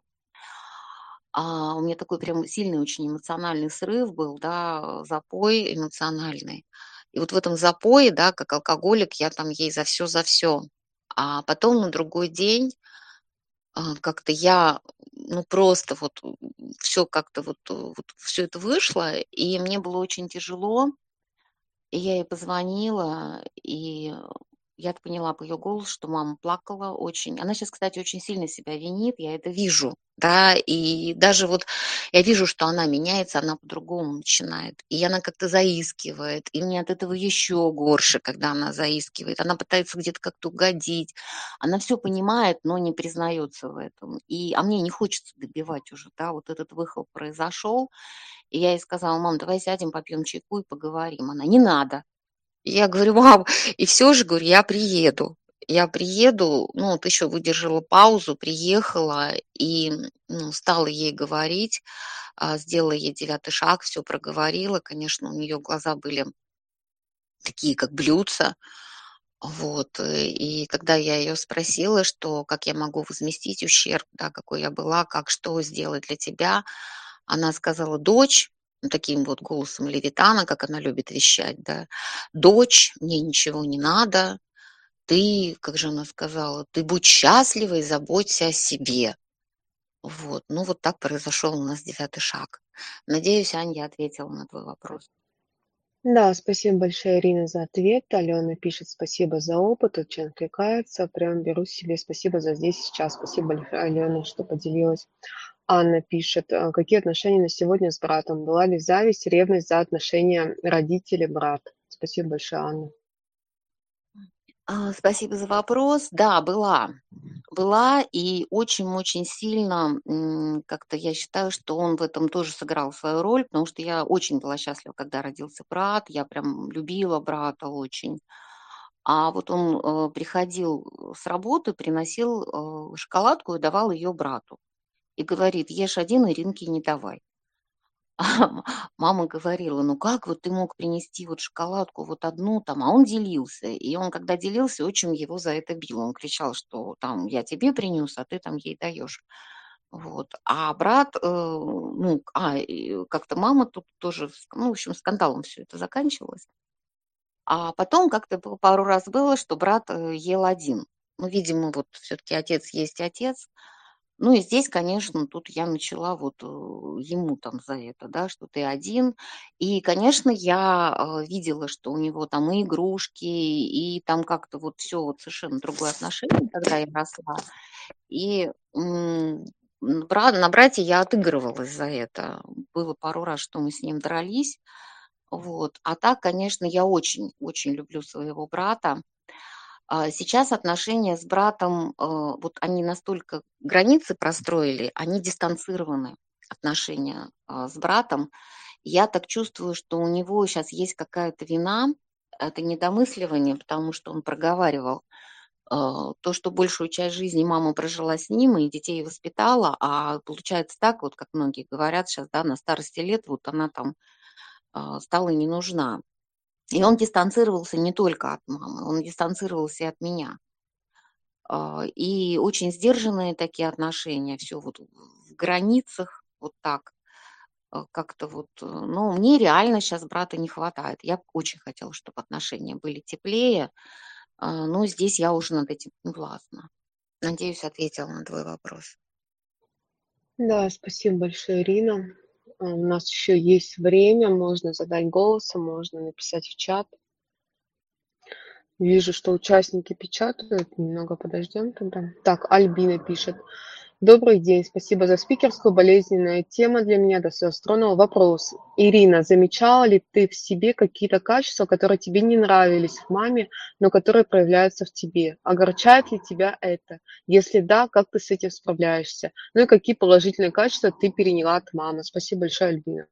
Speaker 1: А, у меня такой прям сильный очень эмоциональный срыв был, да, запой эмоциональный. И вот в этом запое, да, как алкоголик, я там ей за всё за всё. А потом на другой день, а, как-то я, ну, просто вот, всё как-то вот, вот всё это вышло, и мне было очень тяжело. И я ей позвонила, и я-то поняла по её голосу, что мама плакала очень. Она щас, кстати, очень сильно себя винит, я это вижу, да. И даже вот я вижу, что она меняется, она по-другому начинает. И она как-то заискивает, и мне от этого еще горше, когда она заискивает. Она пытается где-то как-то угодить. Она всё понимает, но не признается в этом. И а мне не хочется добивать уже, да, вот этот выхлоп произошел. И я ей сказала: "Мам, давай сядем, попьем чайку и поговорим". Она: "Не надо". И я говорю: "Мам, и всё же, говорю, я приеду". Я приеду, ну, вот еще выдержала паузу, приехала и, ну, стала ей говорить, а, сделала ей девятый шаг, всё проговорила. Конечно, у нее глаза были такие, как блюдца. Вот, и когда я ее спросила, что как я могу возместить ущерб, да, какой я была, как, что сделать для тебя, она сказала: "Дочь", ну, таким вот голосом Левитана, как она любит вещать, да: "Дочь, мне ничего не надо. Ты", как же она сказала: "Ты будь счастлива и заботься о себе". Вот, ну, вот так произошел у нас девятый шаг. Надеюсь, Ань, я ответила на твой вопрос.
Speaker 2: Да, спасибо большое, Ирина, за ответ. Алена пишет: "Спасибо за опыт, очень откликается. Прям беру себе. Спасибо за здесь и сейчас". Спасибо большое, Алена, что поделилась. Анна пишет: "А какие отношения на сегодня с братом? Была ли зависть, ревность за отношения родители-брат?" Спасибо большое, Анна.
Speaker 1: А, спасибо за вопрос. Да, была. Была и очень-очень сильно, м, как-то я считаю, что он в этом тоже сыграл свою роль, потому что я очень была счастлива, когда родился брат. Я прям любила брата очень. А вот он, э, приходил, э, с работы, приносил, э, шоколадку и давал ее брату. И говорит: "Ешь один, Иринке не давай". А мама говорила: "Ну как вот ты мог принести вот шоколадку вот одну там?" А он делился. И он, когда делился, отчим его за это бил. Он кричал, что там: "Я тебе принес, а ты там ей даешь". Вот. А брат, э, ну, а, и как-то мама тут тоже, ск ну, в общем, скандалом всё это заканчивалось. А потом как-то было пару раз было, что брат, э, ел один. Ну, видимо, вот всё-таки отец есть отец. Ну и здесь, конечно, тут я начала вот, э, ему там за это, да, что ты один. И, конечно, я, а, видела, что у него там и игрушки, и там как-то вот всё вот совершенно другое отношение, когда я росла. И, м, н бра на брате я отыгрывалась за это. Было пару раз, что мы с ним дрались. Вот. А так, конечно, я очень очень люблю своего брата. А сейчас отношения с братом, э, вот они настолько границы простроили, они дистанцированы, отношения, а, с братом. Я так чувствую, что у него щас есть какая-то вина. Это недомысливание, потому что он проговаривал, э, то, что большую часть жизни мама прожила с ним и детей воспитала, а получается так, вот как многие говорят щас, да, на старости лет вот она там, а, стала не нужна. И он дистанцировался не только от мамы, он дистанцировался и от меня. а, и очень сдержанные такие отношения, все вот в границах, вот так. А, как-то вот, э, ну, мне реально сейчас брата не хватает. Я б очень хотела, чтобы отношения были теплее, а, но здесь я уже над этим не властна. Надеюсь, ответила на твой вопрос.
Speaker 2: Да, спасибо большое, Ирина. А, У нас еще есть время, можно задать голосом, можно написать в чат. Вижу, что участники печатают. Немного подождем тогда. Так, Альбина пишет. Добрый день, спасибо за спикерскую. Болезненная тема для меня до слез тронула. Вопрос. Ирина, замечала ли ты в себе какие-то качества, которые тебе не нравились в маме, но которые проявляются в тебе? Огорчает ли тебя это? Если да, как ты с этим справляешься? Ну и какие положительные качества ты переняла от мамы? Спасибо большое, Альбина.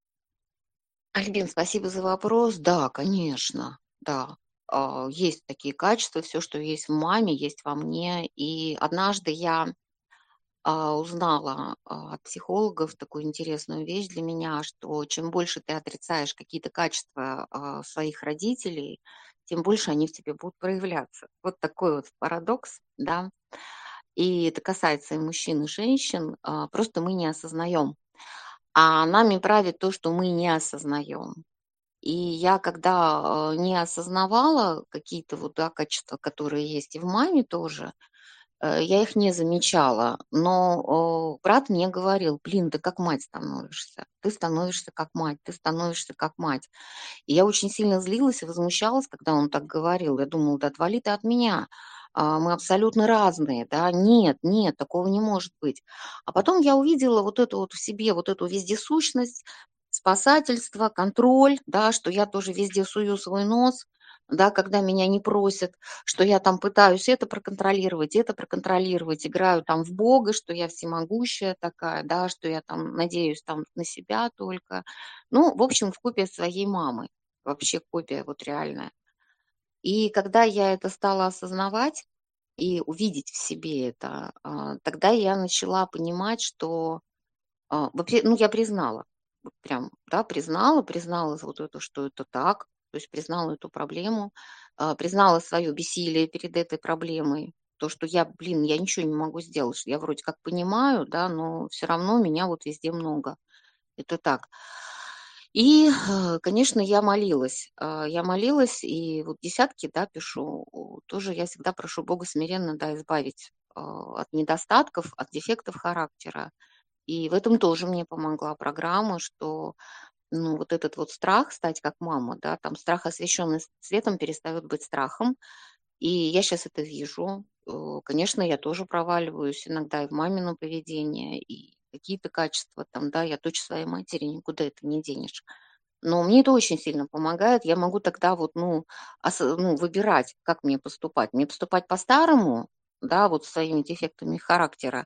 Speaker 1: Альбин, спасибо за вопрос. Да, конечно, да. А, Есть такие качества, все, что есть в маме, есть во мне. И однажды я а, узнала а, от психологов такую интересную вещь для меня, что чем больше ты отрицаешь какие-то качества а, своих родителей, тем больше они в тебе будут проявляться. Вот такой вот парадокс, да. И это касается и мужчин, и женщин. а, Просто мы не осознаем. А нами правит то, что мы не осознаем. И я когда, э, не осознавала какие-то вот, да, качества, которые есть и в маме тоже, э, я их не замечала. Но, э, брат мне говорил: "Блин, ты как мать становишься. Ты становишься как мать, ты становишься как мать". И я очень сильно злилась и возмущалась, когда он так говорил. Я думала: "Да отвали ты от меня, а, мы абсолютно разные, да, нет, нет, такого не может быть". А потом я увидела вот эту вот в себе, вот эту вездесущность, спасательство, контроль, да, что я тоже везде сую свой нос, да, когда меня не просят, что я там пытаюсь это проконтролировать, это проконтролировать, играю там в Бога, что я всемогущая такая, да, что я там надеюсь там на себя только. Ну, в общем, в копии своей мамы. Вообще копия вот реальная. И когда я это стала осознавать и увидеть в себе это, а, тогда я начала понимать, что, а, вообще, ну, я признала, вот прям, да, признала, признала вот это, что это так, то есть признала эту проблему, а, признала свое бессилие перед этой проблемой, то, что я, блин, я ничего не могу сделать, что я вроде как понимаю, да, но все равно меня вот везде много. Это так. И, э, конечно, я молилась. А, Я молилась, и вот десятки, да, пишу. О, Тоже я всегда прошу Бога смиренно, да, избавить а, от недостатков, от дефектов характера. И в этом тоже мне помогла программа, что, ну, вот этот вот страх стать как мама, да, там страх, освещенный светом, перестает быть страхом. И я сейчас это вижу. Э, Конечно, я тоже проваливаюсь иногда и в мамино поведение, и какие-то качества там, да, я дочь своей матери, никуда это не денешь. Но мне это очень сильно помогает. Я могу тогда вот, ну, ос ну, выбирать, как мне поступать. Мне поступать по-старому, да, вот своими дефектами характера,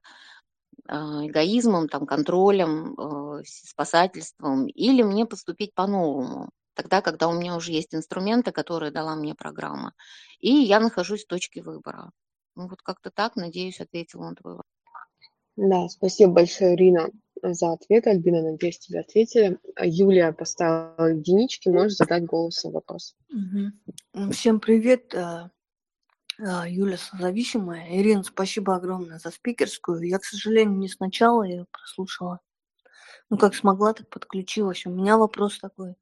Speaker 1: а, эгоизмом, там, контролем, э, с спасательством, или мне поступить по-новому, тогда, когда у меня уже есть инструменты, которые дала мне программа, и я нахожусь в точке выбора. Ну, вот как-то так, надеюсь, ответила на твой вопрос.
Speaker 2: Да, спасибо большое, Ирина, за ответ. Альбина, надеюсь, тебе ответили. А Юлия поставила единички, можешь задать голосом вопрос.
Speaker 4: Мгм. Всем привет, э, э, Юля созависимая. Ирина, спасибо огромное за спикерскую. Я, к сожалению, не сначала ее прослушала. Ну, как смогла, так подключилась. У меня вопрос такой.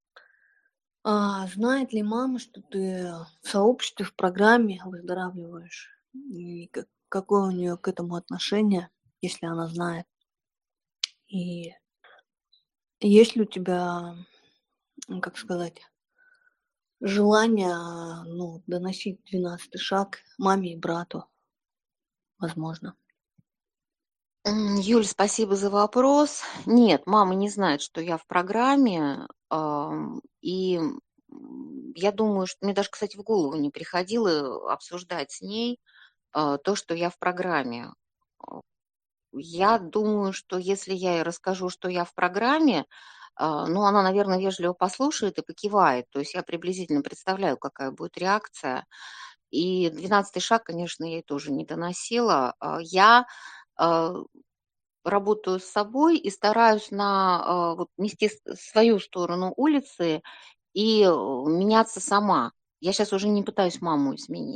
Speaker 4: А знает ли мама, что ты в сообществе, в программе выздоравливаешь? И как- какое у нее к этому отношение, если она знает? И есть ли у тебя, м, как сказать, желание, ну, доносить двенадцатый шаг маме и брату, возможно?
Speaker 1: М, Юль, спасибо за вопрос. Нет, мама не знает, что я в программе. ам, И м, я думаю, что мне даже, кстати, в голову не приходило обсуждать с ней а, то, что я в программе. А, Я думаю, что если я ей расскажу, что я в программе, а, ну, она, наверное, вежливо послушает и покивает. То есть я приблизительно представляю, какая будет реакция. И двенадцатый шаг, конечно, я ей тоже не доносила. А, Я а, работаю с собой и стараюсь на, а, вот нести с свою сторону улицы и, э, меняться сама. Я сейчас уже не пытаюсь маму изменить.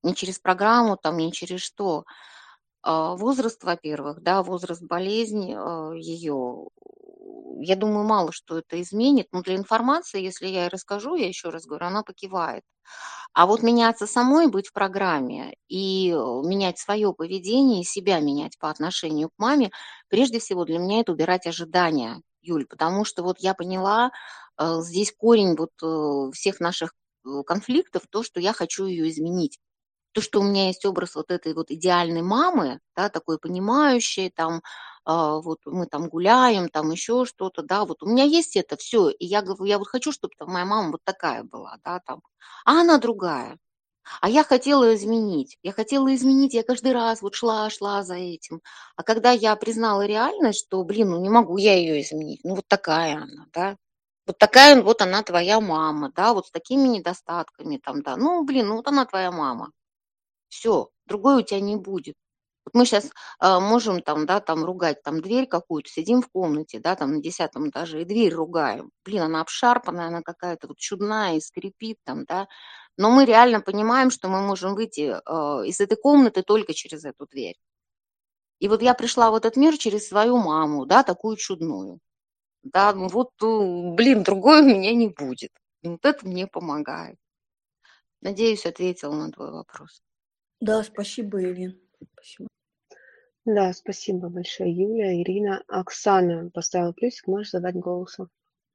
Speaker 1: не через программу, там, не через что. А, возраст, во-первых, да, возраст болезни, а, ее, я думаю, мало что это изменит. Но для информации, если я ей расскажу, я еще раз говорю, она покивает. А вот меняться самой, быть в программе и э, менять свое поведение, и себя менять по отношению к маме, прежде всего для меня это убирать ожидания, Юль, потому что вот я поняла, э, здесь корень вот э, всех наших э, конфликтов, то, что я хочу ее изменить. То, что у меня есть образ вот этой вот идеальной мамы, да, такой понимающей, там, а, вот мы там гуляем, там еще что-то, да, вот у меня есть это все, и я говорю, я вот хочу, чтобы там моя мама вот такая была, да, там, а она другая. А я хотела изменить. Я хотела изменить, я каждый раз вот шла, шла за этим. А когда я признала реальность, что, блин, ну не могу я ее изменить, ну вот такая она, да, вот такая вот она твоя мама, да, вот с такими недостатками там, да, ну, блин, ну вот она твоя мама. Все, другой у тебя не будет. Вот мы сейчас можем там, да, там ругать там дверь какую-то, сидим в комнате, да, там на десятом этаже и дверь ругаем. Блин, она обшарпанная, она какая-то вот чудная и скрипит там, да. Но мы реально понимаем, что мы можем выйти, а, из этой комнаты только через эту дверь. И вот я пришла в этот мир через свою маму, да, такую чудную. Да, ну вот, э, блин, другой у меня не будет. И вот это мне помогает. Надеюсь, ответила на твой вопрос.
Speaker 4: Да, спасибо, Ирин. Спасибо.
Speaker 2: Да, спасибо большое, Юля. Ирина. Оксана поставила плюсик, можешь задать голосом.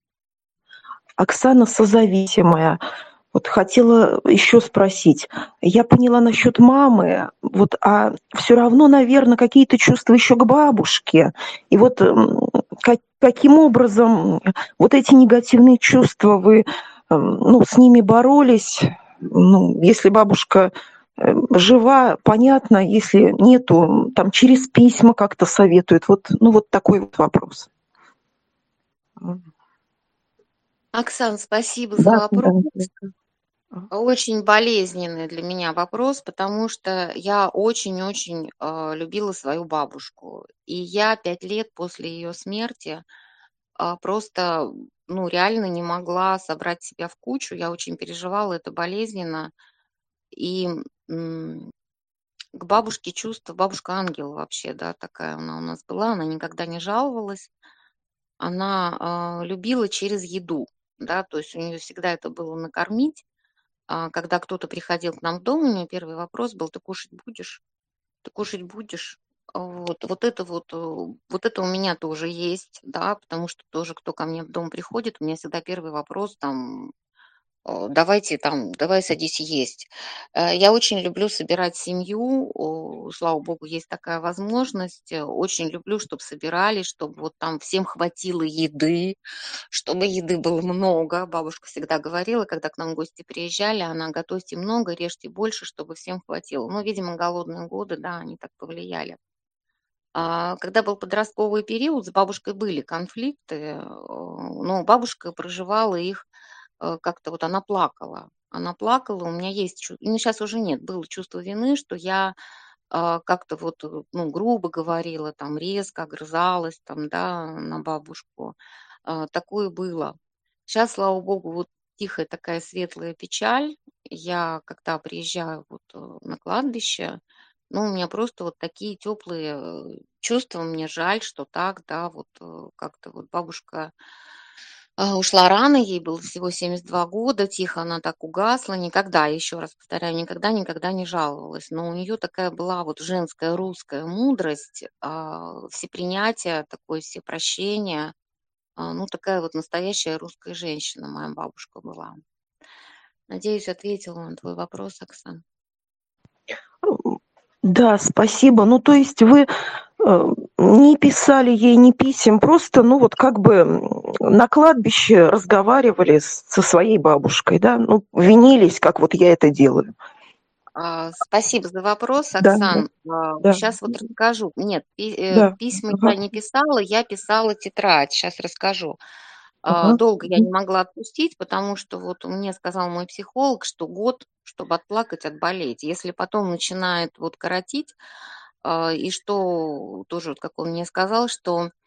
Speaker 3: Оксана созависимая. Вот хотела еще спросить. Я поняла насчет мамы, вот, а все равно, наверное, какие-то чувства еще к бабушке. И вот м, как, каким образом вот эти негативные чувства вы, м, ну, с ними боролись? Ну, если бабушка э, жива, понятно, если нету, там через письма как-то советуют. Вот, ну, вот такой вот вопрос.
Speaker 1: Оксан, спасибо за
Speaker 3: Да,
Speaker 1: вопрос.
Speaker 3: да.
Speaker 1: Очень болезненный для меня вопрос, потому что я очень-очень а, любила свою бабушку. И я пять лет после ее смерти а, просто, ну, реально не могла собрать себя в кучу. Я очень переживала, это болезненно. И м, к бабушке чувство, бабушка ангел вообще, да, такая она у нас была, она никогда не жаловалась. Она а, любила через еду, да, то есть у нее всегда это было накормить. А, когда кто-то приходил к нам в дом, у нее первый вопрос был: "Ты кушать будешь? Ты кушать будешь?" А, вот вот это вот, э, вот это у меня тоже есть, да, потому что тоже, кто ко мне в дом приходит, у меня всегда первый вопрос там: э, "Давайте там, давай садись есть". Э, я очень люблю собирать семью, о, слава богу, есть такая возможность. Э, очень люблю, чтобы собирались, чтобы вот там всем хватило еды, чтобы еды было много. Бабушка всегда говорила, когда к нам гости приезжали, она: "Готовьте много, режьте больше, чтобы всем хватило". Ну, видимо, голодные годы, да, они так повлияли. А, когда был подростковый период, с бабушкой были конфликты, э, но бабушка проживала их, э, как-то вот она плакала. Она плакала, у меня есть чу ну, щас уже нет, было чувство вины, что я, а, как-то вот, э, ну, грубо говорила, там, резко огрызалась, там, да, на бабушку. А, такое было. Сейчас, слава богу, вот тихая такая светлая печаль. Я, когда приезжаю вот, э, на кладбище, ну, у меня просто вот такие теплые, э, чувства. Мне жаль, что так, да, вот, э, как-то вот бабушка, а, ушла рано, ей было всего семьдесят два года, тихо она так угасла. Никогда, еще раз повторяю, никогда никогда не жаловалась. Но у нее такая была вот женская русская мудрость, а, всепринятие, такое всепрощение. А, ну, такая вот настоящая русская женщина моя бабушка была. Надеюсь, ответила на твой вопрос, Оксан.
Speaker 3: Да, спасибо. Ну, то есть вы э, не писали ей ни писем, просто, ну, вот как бы м, на кладбище разговаривали с- со своей бабушкой, да, ну, винились, как вот я это делаю.
Speaker 1: А, спасибо за вопрос,
Speaker 3: Да, да,
Speaker 1: Оксан.
Speaker 3: да,
Speaker 1: Сейчас вот расскажу. Нет, пи- э,
Speaker 3: да.
Speaker 1: письма
Speaker 3: Ага,
Speaker 1: я не писала, я писала тетрадь. Сейчас расскажу. А,
Speaker 3: ага.
Speaker 1: долго я
Speaker 3: Мгм.
Speaker 1: не могла отпустить, потому что вот мне сказал мой психолог, что год, чтобы отплакать, отболеть. Если потом начинает вот коротить, а, и что тоже, вот как он мне сказал, что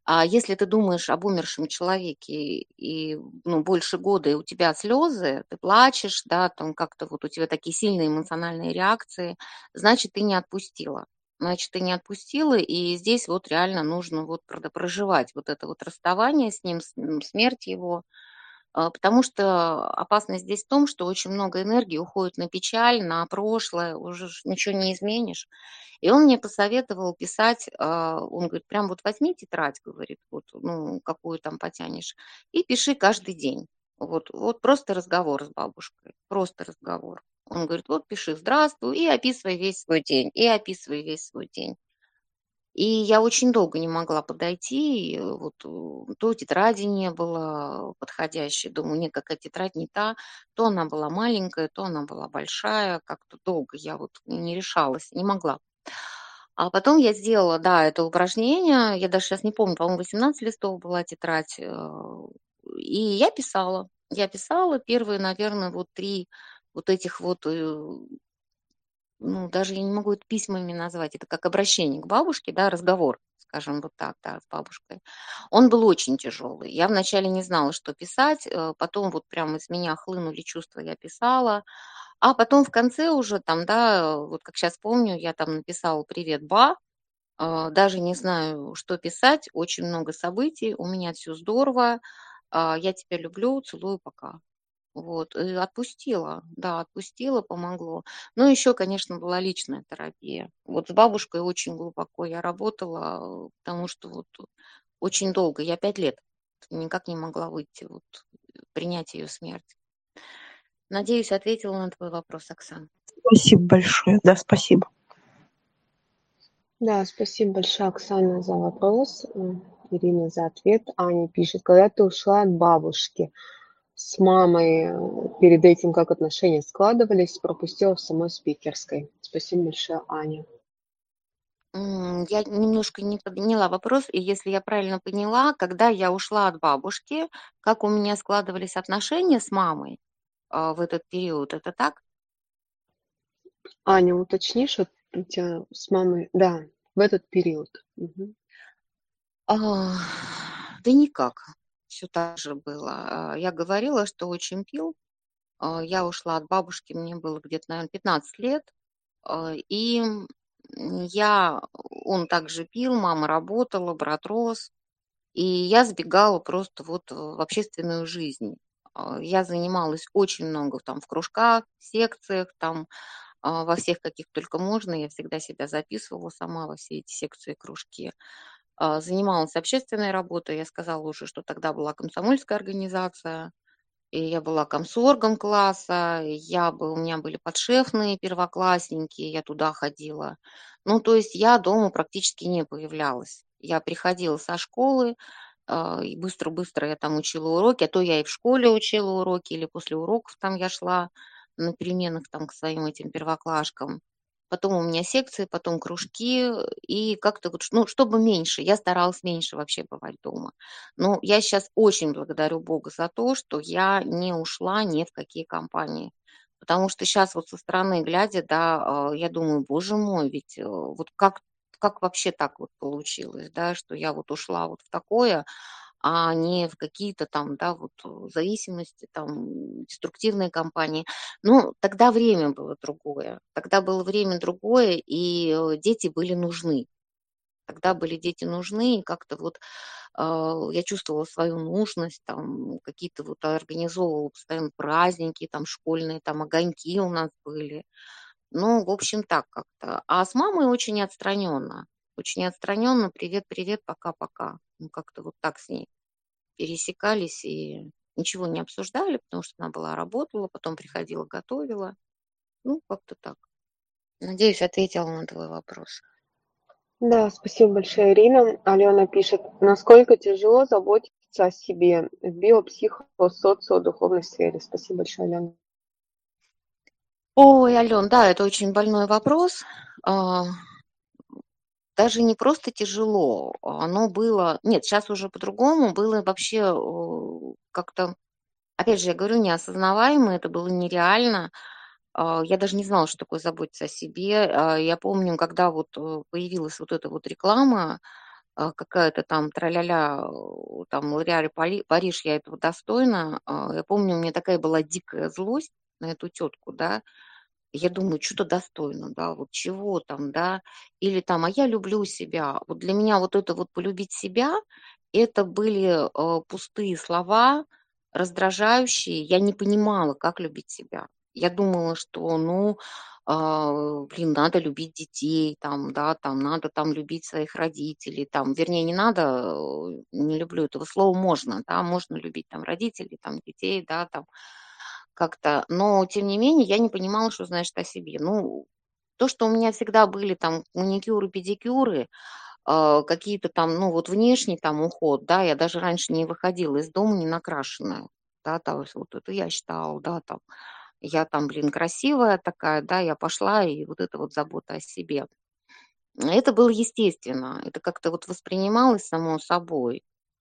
Speaker 1: А если ты думаешь об умершем человеке и, ну, больше года, и у тебя слезы, ты плачешь, да, там как-то вот у тебя такие сильные эмоциональные реакции, значит, ты не отпустила. Значит, ты не отпустила, и здесь вот реально нужно вот продо проживать вот это вот расставание с ним, с м, смерть его. А, потому что опасность здесь в том, что очень много энергии уходит на печаль, на прошлое, уже ж ничего не изменишь. И он мне посоветовал писать, а, он говорит: "Прям вот возьми тетрадь, говорит, вот, ну, какую там потянешь, и пиши каждый день. Вот, вот просто разговор с бабушкой, просто разговор". Он говорит: "Вот пиши здравствуй и описывай весь свой день, и описывай весь свой день". И я очень долго не могла подойти, и вот, э, то тетради не было подходящей, думаю: "Нет, какая тетрадь не та". То она была маленькая, то она была большая, как-то долго я вот не решалась, не могла. А потом я сделала, да, это упражнение, я даже сейчас не помню, по-моему, восемнадцать листов была тетрадь, э, и я писала. Я писала первые, наверное, вот три вот этих вот, э, ну, даже я не могу это письмами назвать, это как обращение к бабушке, да, разговор, скажем вот так, да, с бабушкой. Он был очень тяжелый. Я вначале не знала, что писать, э, потом вот прям из меня хлынули чувства, я писала, а потом в конце уже там, да, э, вот как сейчас помню, я там написала: "Привет, ба". А, даже не знаю, что писать, очень много событий, у меня все здорово, а, я тебя люблю, целую, пока. Вот, и отпустила, да, отпустила, помогло. Ну, еще, конечно, была личная терапия. Вот с бабушкой очень глубоко я работала, э, потому что вот очень долго, я пять лет никак не могла выйти, вот, э, принять ее смерть. Надеюсь, ответила на твой вопрос, Оксана.
Speaker 3: Спасибо большое. Да, спасибо.
Speaker 2: Да, спасибо большое, Оксана, за вопрос. э, Ирина за ответ. Аня пишет, когда ты ушла от бабушки с мамой, э, перед этим как отношения складывались, пропустила в самой спикерской. Спасибо большое, Аня.
Speaker 1: М, я немножко не поняла вопрос, и если я правильно поняла, когда я ушла от бабушки, как у меня складывались отношения с мамой, а, в этот период, это так?
Speaker 2: Аня, уточнишь, вот у тебя с мамой, да, в этот период. Мгм.
Speaker 1: А, да никак, все так же было. А, я говорила, что очень пил. А, я ушла от бабушки, мне было где-то, наверно, пятнадцать лет. А, и, м, я он также пил, мама работала, брат рос. И я сбегала просто вот в общественную жизнь. А, я занималась очень много там в кружках, секциях, там, а, во всех, каких только можно. Я всегда себя записывала сама во все эти секции, кружки. А, занималась общественной работой. Я сказала уже, что тогда была комсомольская организация, и я была комсоргом класса, и я был, у меня были подшефные первоклассники, я туда ходила. Ну, то есть я дома практически не появлялась. Я приходила со школы, а, и быстро-быстро я там учила уроки, а то я и в школе учила уроки, или после уроков там я шла на переменах там к своим этим первоклашкам. Потом у меня секции, потом кружки, и как-то вот, ш- ну, чтобы меньше, я старалась меньше вообще бывать дома. Но я сейчас очень благодарю Бога за то, что я не ушла ни в какие компании. Потому что сейчас вот со стороны глядя, да, а, я думаю, боже мой, ведь э, вот как, как вообще так вот получилось, да, что я вот ушла вот в такое, а не в какие-то там, да, вот э, зависимости, там, деструктивные компании. Ну, тогда время было другое. Тогда было время другое, и э, дети были нужны. Тогда были дети нужны, и как-то вот а, я чувствовала свою нужность, там какие-то вот организовывала постоянно праздники, там школьные, там огоньки у нас были. Ну, в общем, так как-то. А с мамой очень отстраненно. Очень отстраненно. Привет, привет, пока-пока. Ну, как-то вот так с ней пересекались и ничего не обсуждали, потому что она была, работала, потом приходила, готовила. Ну, как-то так. Надеюсь, ответила на твой вопрос.
Speaker 2: Да, спасибо большое, Ирина. Алена пишет, насколько тяжело заботиться о себе в биопсихо, социо, духовной сфере. Спасибо большое, Алена.
Speaker 1: Ой, Ален, да, это очень больной вопрос. А, Даже не просто тяжело, а оно было... Нет, сейчас уже по-другому, было вообще э, как-то, опять же, я говорю, неосознаваемо, это было нереально. А, Я даже не знала, что такое заботиться о себе. А, Я помню, когда вот э, появилась вот эта вот реклама, а, какая-то там тра-ля-ля, э, там Лореаль Пали Париж, я этого достойна. А, я помню, у меня такая была дикая злость на эту тетку, да. Я думаю, что-то достойно, да, вот чего там, да. Или там: "А я люблю себя". Вот для меня вот это вот полюбить себя — это были, э, пустые слова, раздражающие. Я не понимала, как любить себя. Я думала, что, ну, а, блин, надо любить детей, там, да, там, надо там любить своих родителей, там, вернее, не надо, э, не люблю этого слова, можно, да, можно любить там родителей, там, детей, да, там, как-то. Но тем не менее я не понимала, что значит о себе. Ну, то, что у меня всегда были там маникюры, педикюры, а, какие-то там, ну, вот внешний там уход, да, я даже раньше не выходила из дома не накрашенная, да, то есть вот это я считала, да, там, я там, блин, красивая такая, да, я пошла, и вот это вот забота о себе. Это было естественно, это как-то вот воспринималось само собой.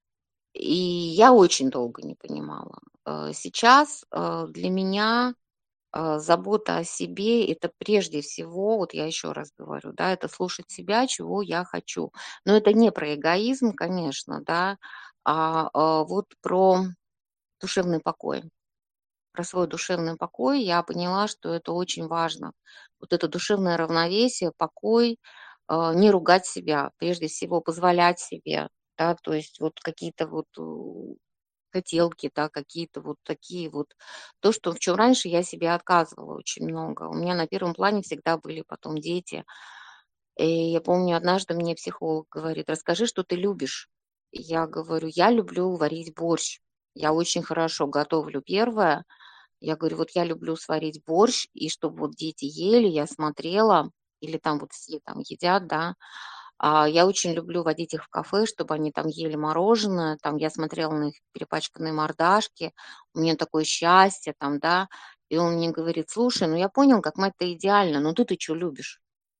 Speaker 1: И я очень долго не понимала. Э, Сейчас э, для меня э, забота о себе — это прежде всего, вот я еще раз говорю, да, это слушать себя, чего я хочу. Но это не про эгоизм, конечно, да, а а, вот про душевный покой. Про свой душевный покой я поняла, что это очень важно. Вот это душевное равновесие, покой, а, не ругать себя, прежде всего позволять себе, да, то есть вот какие-то вот э, хотелки, да, какие-то вот такие вот, то, что в чем раньше я себе отказывала очень много. У меня на первом плане всегда были потом дети. И я помню, однажды мне психолог говорит: "Расскажи, что ты любишь". Я говорю: "Я люблю варить борщ. Я очень хорошо готовлю". Первое, я говорю: "Вот я люблю сварить борщ, и чтобы вот дети ели, я смотрела, или там вот все там едят, да, а, я очень люблю водить их в кафе, чтобы они там ели мороженое, там я смотрела на их перепачканные мордашки, у меня такое счастье там, да". И он мне говорит: "Слушай, ну я понял, как мать-то идеально, но ты-то чё любишь?"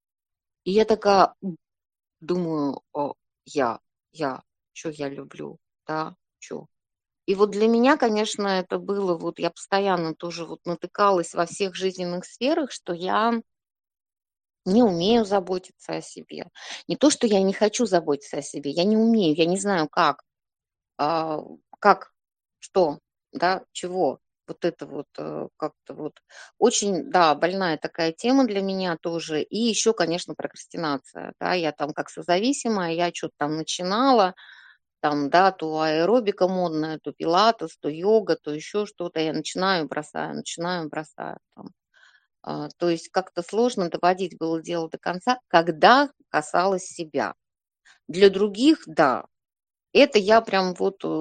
Speaker 1: И я такая м, думаю: "О, я, я, что я люблю, да, чё?" И вот для меня, конечно, это было вот, я постоянно тоже вот натыкалась во всех жизненных сферах, что я не умею заботиться о себе. Не то, что я не хочу заботиться о себе, я не умею, я не знаю как. А, как, что, да, чего. Вот это вот э, как-то вот очень, да, больная такая тема для меня тоже. И еще, конечно, прокрастинация. Да, я там как созависимая, я что-то там начинала, там, да, то аэробика модная, то пилатес, то йога, то еще что-то. Я начинаю, бросаю, начинаю, бросаю. Там. А, то есть как-то сложно доводить было дело до конца, когда касалось себя. Для других — да, это я прям вот, э,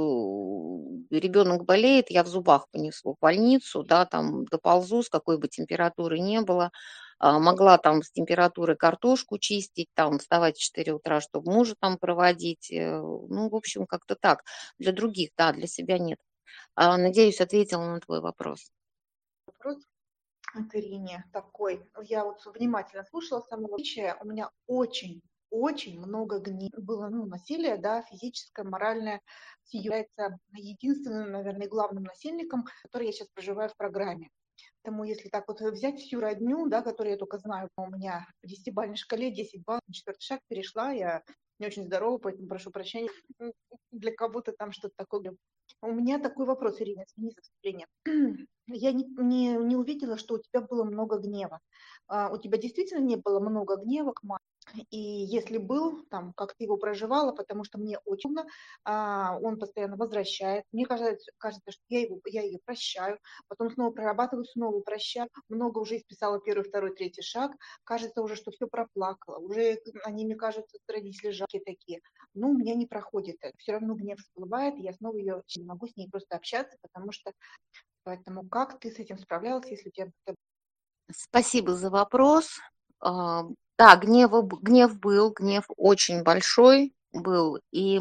Speaker 1: ребенок болеет, я в зубах понесу в больницу, да, там доползу, с какой бы температуры не было. А, могла там с температурой картошку чистить, там вставать в четыре утра, чтобы мужа там проводить. э, Ну, в общем, как-то так. Для других, да, для себя нет. А, Надеюсь, ответила на твой вопрос.
Speaker 5: Вопрос к Ирине такой. Я вот внимательно слушала с самого начала. У меня очень, очень много гнева было, ну, насилие, да, физическое, моральное. Сия является единственным, наверное, главным насильником, который я сейчас проживаю в программе. Поэтому если так вот взять всю родню, да, которую я только знаю, у меня по десятибалльной шкале десять баллов, на четвертый шаг перешла, я не очень здорова, поэтому прошу прощения, для кого-то там что-то такое. У меня такой вопрос, Ирина, извини за вступление. Я не, не, не увидела, что у тебя было много гнева. А, у тебя действительно не было много гнева к маме? И если был, там, как ты его проживала, потому что мне очень трудно, а, он постоянно возвращает. Мне кажется, кажется, что я, его, я ее прощаю, потом снова прорабатываю, снова прощаю. Много уже исписала первый, второй, третий шаг. Кажется уже, что все проплакала. Уже они, мне кажется, родители жалкие такие. Но у меня не проходит это. Все равно гнев всплывает, и я снова ее не могу с ней просто общаться, потому что... Поэтому как ты с этим справлялась, если у тебя...
Speaker 1: Спасибо за вопрос. А, Да, гнева б- гнев был, гнев очень большой был. И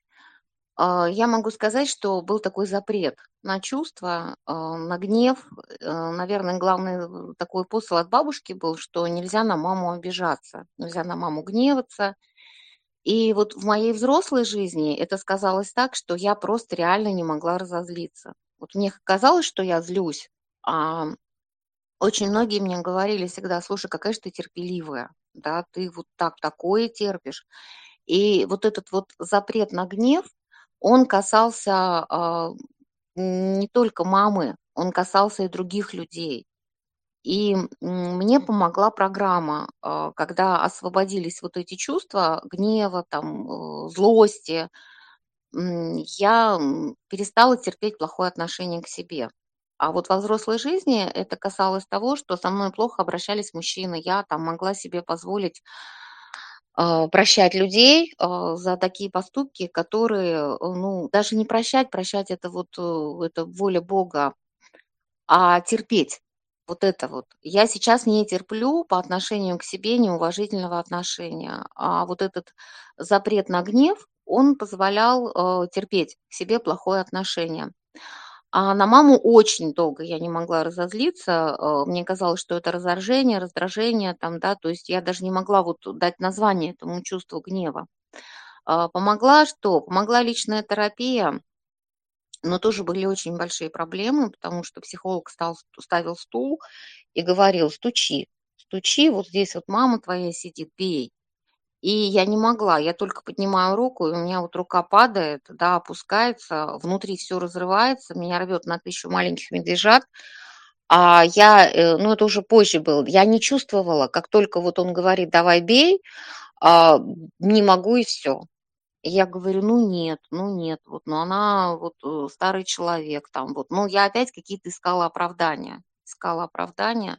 Speaker 1: а, я могу сказать, что был такой запрет на чувства, а, на гнев. Э, Наверное, главный э, такой посыл от бабушки был, что нельзя на маму обижаться, нельзя на маму гневаться. И вот в моей взрослой жизни это сказалось так, что я просто реально не могла разозлиться. Вот мне казалось, что я злюсь, а очень многие мне говорили всегда: "Слушай, какая же ты терпеливая, да, ты вот так такое терпишь". И вот этот вот запрет на гнев, он касался а, не только мамы, он касался и других людей. И м, мне помогла программа, а, когда освободились вот эти чувства гнева, там, э, злости, м, я м, перестала терпеть плохое отношение к себе. А вот во взрослой жизни это касалось того, что со мной плохо обращались мужчины. Я там могла себе позволить а, прощать людей а, за такие поступки, которые, э, ну, даже не прощать, прощать это вот э, это воля Бога, а терпеть. Вот это вот. Я сейчас не терплю по отношению к себе неуважительного отношения. А вот этот запрет на гнев, он позволял э, терпеть к себе плохое отношение. А на маму очень долго я не могла разозлиться. э, Мне казалось, что это разоржение, раздражение, там, да, то есть я даже не могла вот дать название этому чувству гнева. А, Помогла что? Помогла личная терапия, но тоже были очень большие проблемы, потому что психолог стал, ставил стул и говорил: "Стучи, стучи, вот здесь вот мама твоя сидит, бей". И я не могла, я только поднимаю руку, и у меня вот рука падает, да, опускается, внутри все разрывается, меня рвет на тысячу маленьких медвежат. А я, э, ну, это уже позже было, я не чувствовала, как только вот он говорит: "Давай бей", а, не могу и все. И я говорю: "Ну нет, ну нет, вот, ну она вот, э, старый человек там вот". Ну, я опять какие-то искала оправдания, искала оправдания.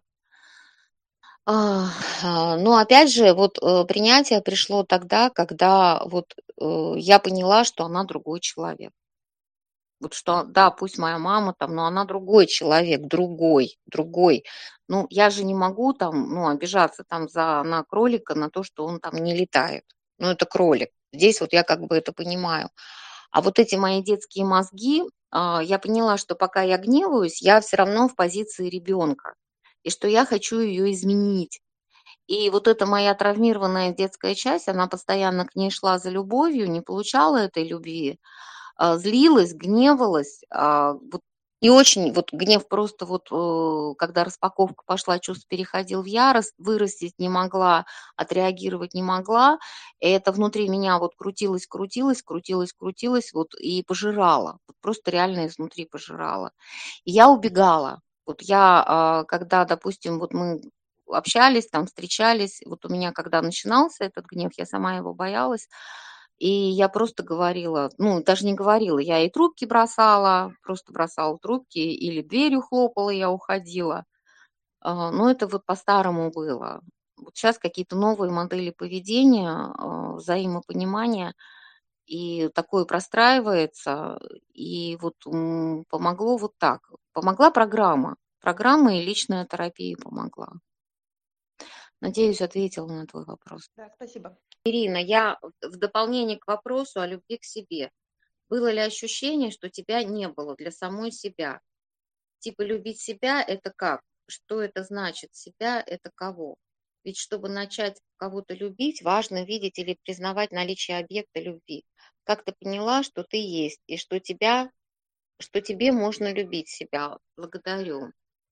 Speaker 1: А, а, но опять же, вот, э, принятие пришло тогда, когда вот, э, я поняла, что она другой человек. Вот что, да, пусть моя мама там, но она другой человек, другой, другой. Ну, я же не могу там, ну, обижаться там за на кролика, на то, что он там не летает. Ну, это кролик. Здесь вот я как бы это понимаю. А вот эти мои детские мозги, а, я поняла, что пока я гневаюсь, я все равно в позиции ребенка, и что я хочу ее изменить. И вот эта моя травмированная детская часть, она постоянно к ней шла за любовью, не получала этой любви, а, злилась, гневалась. а, вот, и очень вот гнев просто вот, э, когда распаковка пошла, чувств переходил в ярость, вырастить не могла, отреагировать не могла. И это внутри меня вот крутилось, крутилось, крутилось, крутилось, вот и пожирало. Вот просто реально изнутри пожирало. И я убегала. Вот я, а, когда, допустим, вот мы общались, там встречались, вот у меня когда начинался этот гнев, я сама его боялась, и я просто говорила, ну, даже не говорила, я и трубки бросала, просто бросала трубки, или дверью хлопала, я уходила. А, Но это вот по-старому было. Вот сейчас какие-то новые модели поведения, а, взаимопонимания, и такое простраивается, и вот м, помогло вот так. Помогла программа. Программа и личная терапия помогла. Надеюсь, ответила на твой вопрос.
Speaker 5: Да, спасибо.
Speaker 1: Ирина, я в дополнение к вопросу о любви к себе. Было ли ощущение, что тебя не было для самой себя? Типа любить себя– это как? Что это значит? Себя– это кого? Ведь чтобы начать кого-то любить, важно видеть или признавать наличие объекта любви. Как ты поняла, что ты есть, и что тебя, что тебе можно любить себя? Благодарю.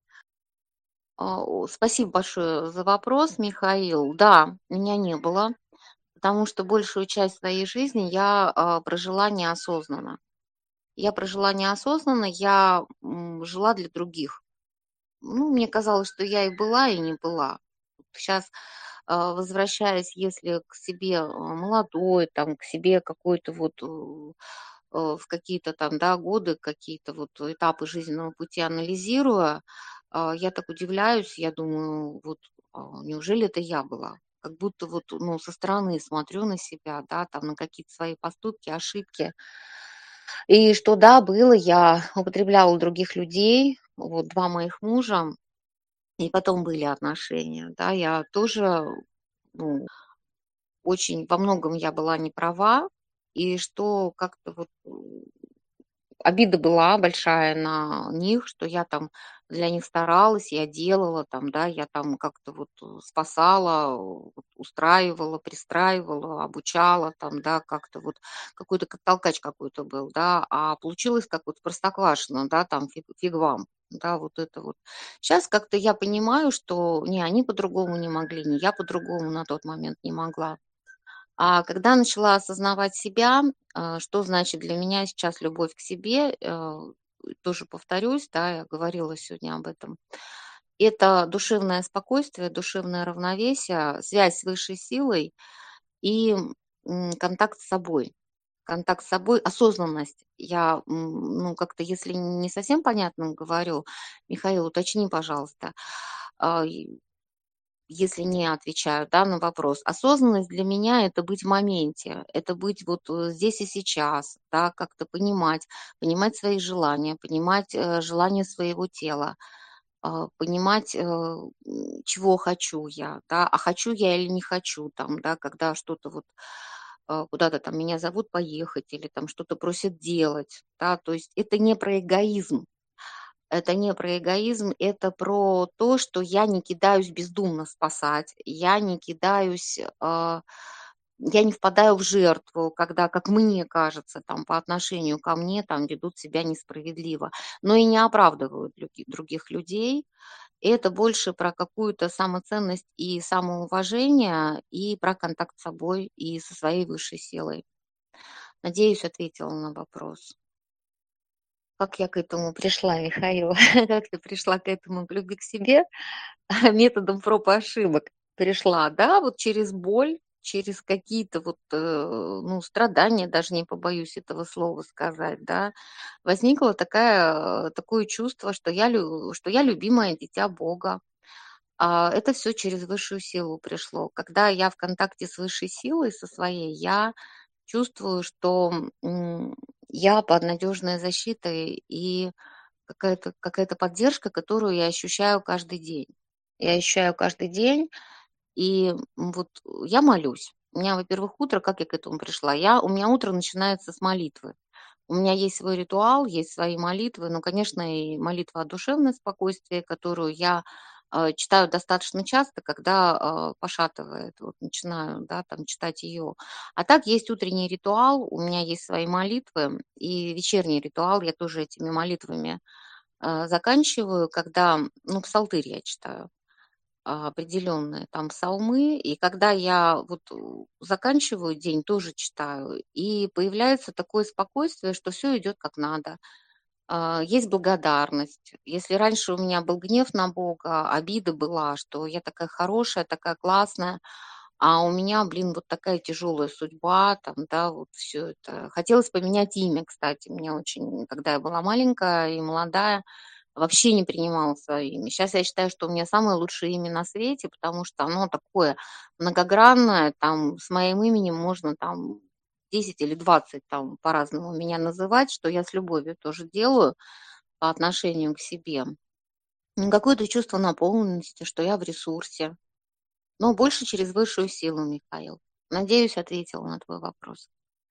Speaker 1: А, о, Спасибо большое за вопрос, Михаил. Да, меня не было, потому что большую часть своей жизни я а, прожила неосознанно. Я прожила неосознанно, я м, жила для других. Ну, мне казалось, что я и была, и не была. Сейчас, возвращаясь, если к себе а, молодой, там, к себе какой-то вот э, э, в какие-то там, да, годы, какие-то вот этапы жизненного пути анализируя, а, я так удивляюсь, я думаю, вот а, неужели это я была? Как будто вот, ну, со стороны смотрю на себя, да, там, на какие-то свои поступки, ошибки. И что, да, было, я употребляла у других людей, вот два моих мужа, и потом были отношения, да, я тоже, ну, очень во многом я была не права, и что как-то вот м, обида была большая на них, что я там для них старалась, я делала там, да, я там как-то вот э, спасала, вот устраивала, пристраивала, обучала там, да, как-то вот какой-то как толкач какой-то был, да, а получилось как вот простоквашино, да, там фиг, фиг вам, да, вот это вот. Сейчас как-то я понимаю, что не они по-другому не могли, не я по-другому на тот момент не могла. А когда начала осознавать себя, а, что значит для меня сейчас любовь к себе, э, тоже повторюсь, да, я говорила сегодня об этом. Это душевное спокойствие, душевное равновесие, связь с высшей силой и, м, контакт с собой. Контакт с собой, осознанность. Я, м, ну, как-то, если не совсем понятно говорю, Михаил, уточни, пожалуйста. А, и если не отвечаю, да, на вопрос. Осознанность для меня — это быть в моменте, это быть вот, э, здесь и сейчас, да, как-то понимать, понимать свои желания, понимать, э, желания своего тела, а, понимать, э, м, чего хочу я, да, а хочу я или не хочу там, да, когда что-то вот, э, куда-то там меня зовут поехать или там что-то просят делать, да, то есть это не про эгоизм. Это не про эгоизм, это про то, что я не кидаюсь бездумно спасать, я не кидаюсь, а, я не впадаю в жертву, когда, как мне кажется, там по отношению ко мне там ведут себя несправедливо, но и не оправдывают люги- других людей. И это больше про какую-то самоценность и самоуважение, и про контакт с собой и со своей высшей силой. Надеюсь, ответила на вопрос. Как я к этому пришла, Михаил? Как ты пришла к этому, к любви к себе? Методом проб и ошибок пришла, да, вот через боль, через какие-то вот, э, ну, страдания, даже не побоюсь этого слова сказать, да. Возникло такая, э, такое чувство, что я, лю- что я любимое дитя Бога. А, это все через высшую силу пришло. Когда я в контакте с высшей силой, со своей, я чувствую, что м, я под надежной защитой и какая-то какая-то поддержка, которую я ощущаю каждый день. Я ощущаю каждый день, и м, вот я молюсь. У меня, во-первых, утро, как я к этому пришла? Я, у меня утро начинается с молитвы. У меня есть свой ритуал, есть свои молитвы, ну, конечно, и молитва о душевном спокойствии, которую я э, читаю достаточно часто, когда э, пошатывает, вот начинаю, да, там читать ее. А так есть утренний ритуал, у меня есть свои молитвы, и вечерний ритуал, я тоже этими молитвами э, заканчиваю, когда, ну, псалтырь я читаю а, определенные там псалмы, и когда я вот э, заканчиваю день, тоже читаю, и появляется такое спокойствие, что все идет как надо. А, Есть благодарность. Если раньше у меня был гнев на Бога, обида была, что я такая хорошая, такая классная, а у меня, блин, вот такая тяжелая судьба, там, да, вот все это. Хотелось поменять имя, кстати, меня очень, когда я была маленькая и молодая, вообще не принимала свое имя. Сейчас я считаю, что у меня самое лучшее имя на свете, потому что оно такое многогранное, там с моим именем можно там десять или двадцать там по-разному меня называть, что я с любовью тоже делаю по отношению к себе. Ну, какое-то чувство наполненности, что я в ресурсе, но больше через высшую силу, Михаил. Надеюсь, ответила на твой вопрос.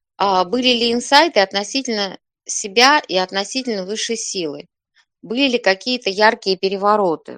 Speaker 1: А были ли инсайты относительно себя и относительно высшей силы? Были ли какие-то яркие перевороты?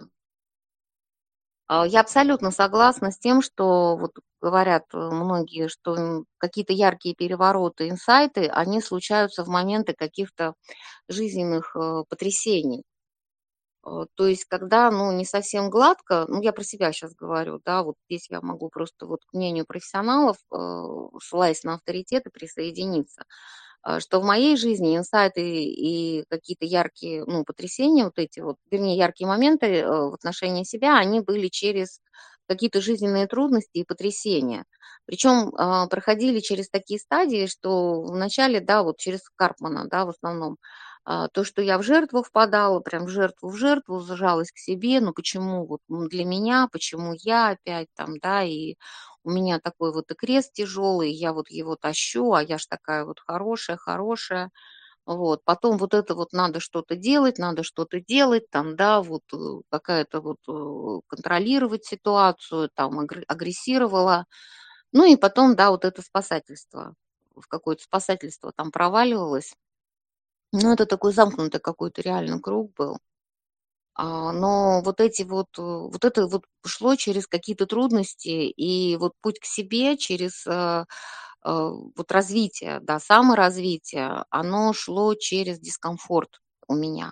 Speaker 1: А, Я абсолютно согласна с тем, что вот говорят э, многие, что м, какие-то яркие перевороты, инсайты, они случаются в моменты каких-то жизненных э, потрясений. Э, То есть, когда, ну, не совсем гладко, ну, я про себя сейчас говорю, да, вот здесь я могу просто вот к мнению профессионалов, э, ссылаясь на авторитеты, присоединиться, а, что в моей жизни инсайты и какие-то яркие, ну, потрясения, вот эти вот, вернее, яркие моменты э, в отношении себя, они были через какие-то жизненные трудности и потрясения. Причем а, проходили через такие стадии, что вначале, да, вот через Карпмана, да, в основном, а, то, что я в жертву впадала, прям в жертву, в жертву, зажалась к себе, ну почему вот м, для меня, почему я опять там, да, и у меня такой вот и крест тяжелый, я вот его тащу, а я ж такая вот хорошая, хорошая. Вот. Потом вот это вот надо что-то делать, надо что-то делать, там, да, вот э, какая-то вот э, контролировать ситуацию, там, агр- агрессировала. Ну и потом, да, вот это спасательство, в какое-то спасательство там проваливалось. Ну, это такой замкнутый какой-то реально круг был. А, но вот эти вот, э, вот это вот шло через какие-то трудности, и вот путь к себе через э, э, вот развитие, да, саморазвитие, оно шло через дискомфорт у меня.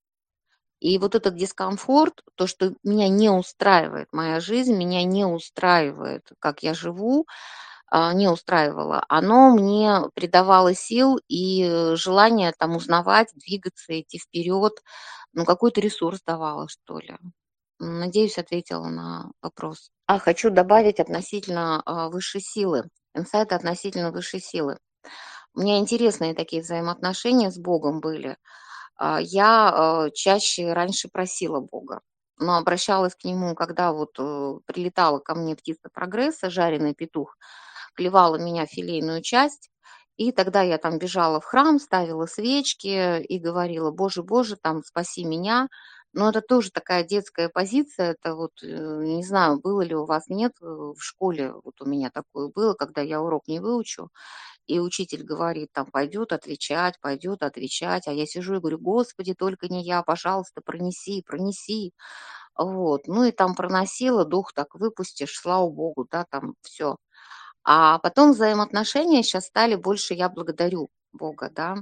Speaker 1: И вот этот дискомфорт, то, что меня не устраивает моя жизнь, меня не устраивает, как я живу, а, не устраивало, оно мне придавало сил и э, желание там узнавать, двигаться, идти вперед. Ну, какой-то ресурс давало, что ли. М, Надеюсь, ответила на вопрос. А хочу добавить относительно а, высшей силы. Инсайты относительно высшей силы. У меня интересные такие взаимоотношения с Богом были. А, Я э, чаще раньше просила Бога, но обращалась к Нему, когда вот э, прилетала ко мне птица прогресса, жареный петух, клевала меня филейную часть, и тогда я там бежала в храм, ставила свечки и говорила: «Боже, Боже, там спаси меня». Но это тоже такая детская позиция, это вот, э, не знаю, было ли у вас, нет, э, в школе вот у меня такое было, когда я урок не выучу, и учитель говорит, там, пойдет отвечать, пойдет отвечать, а я сижу и говорю: «Господи, только не я, пожалуйста, пронеси, пронеси». Вот, ну и там проносила, дух так выпустишь, слава богу, да, там все. А потом взаимоотношения сейчас стали больше я благодарю Бога, да.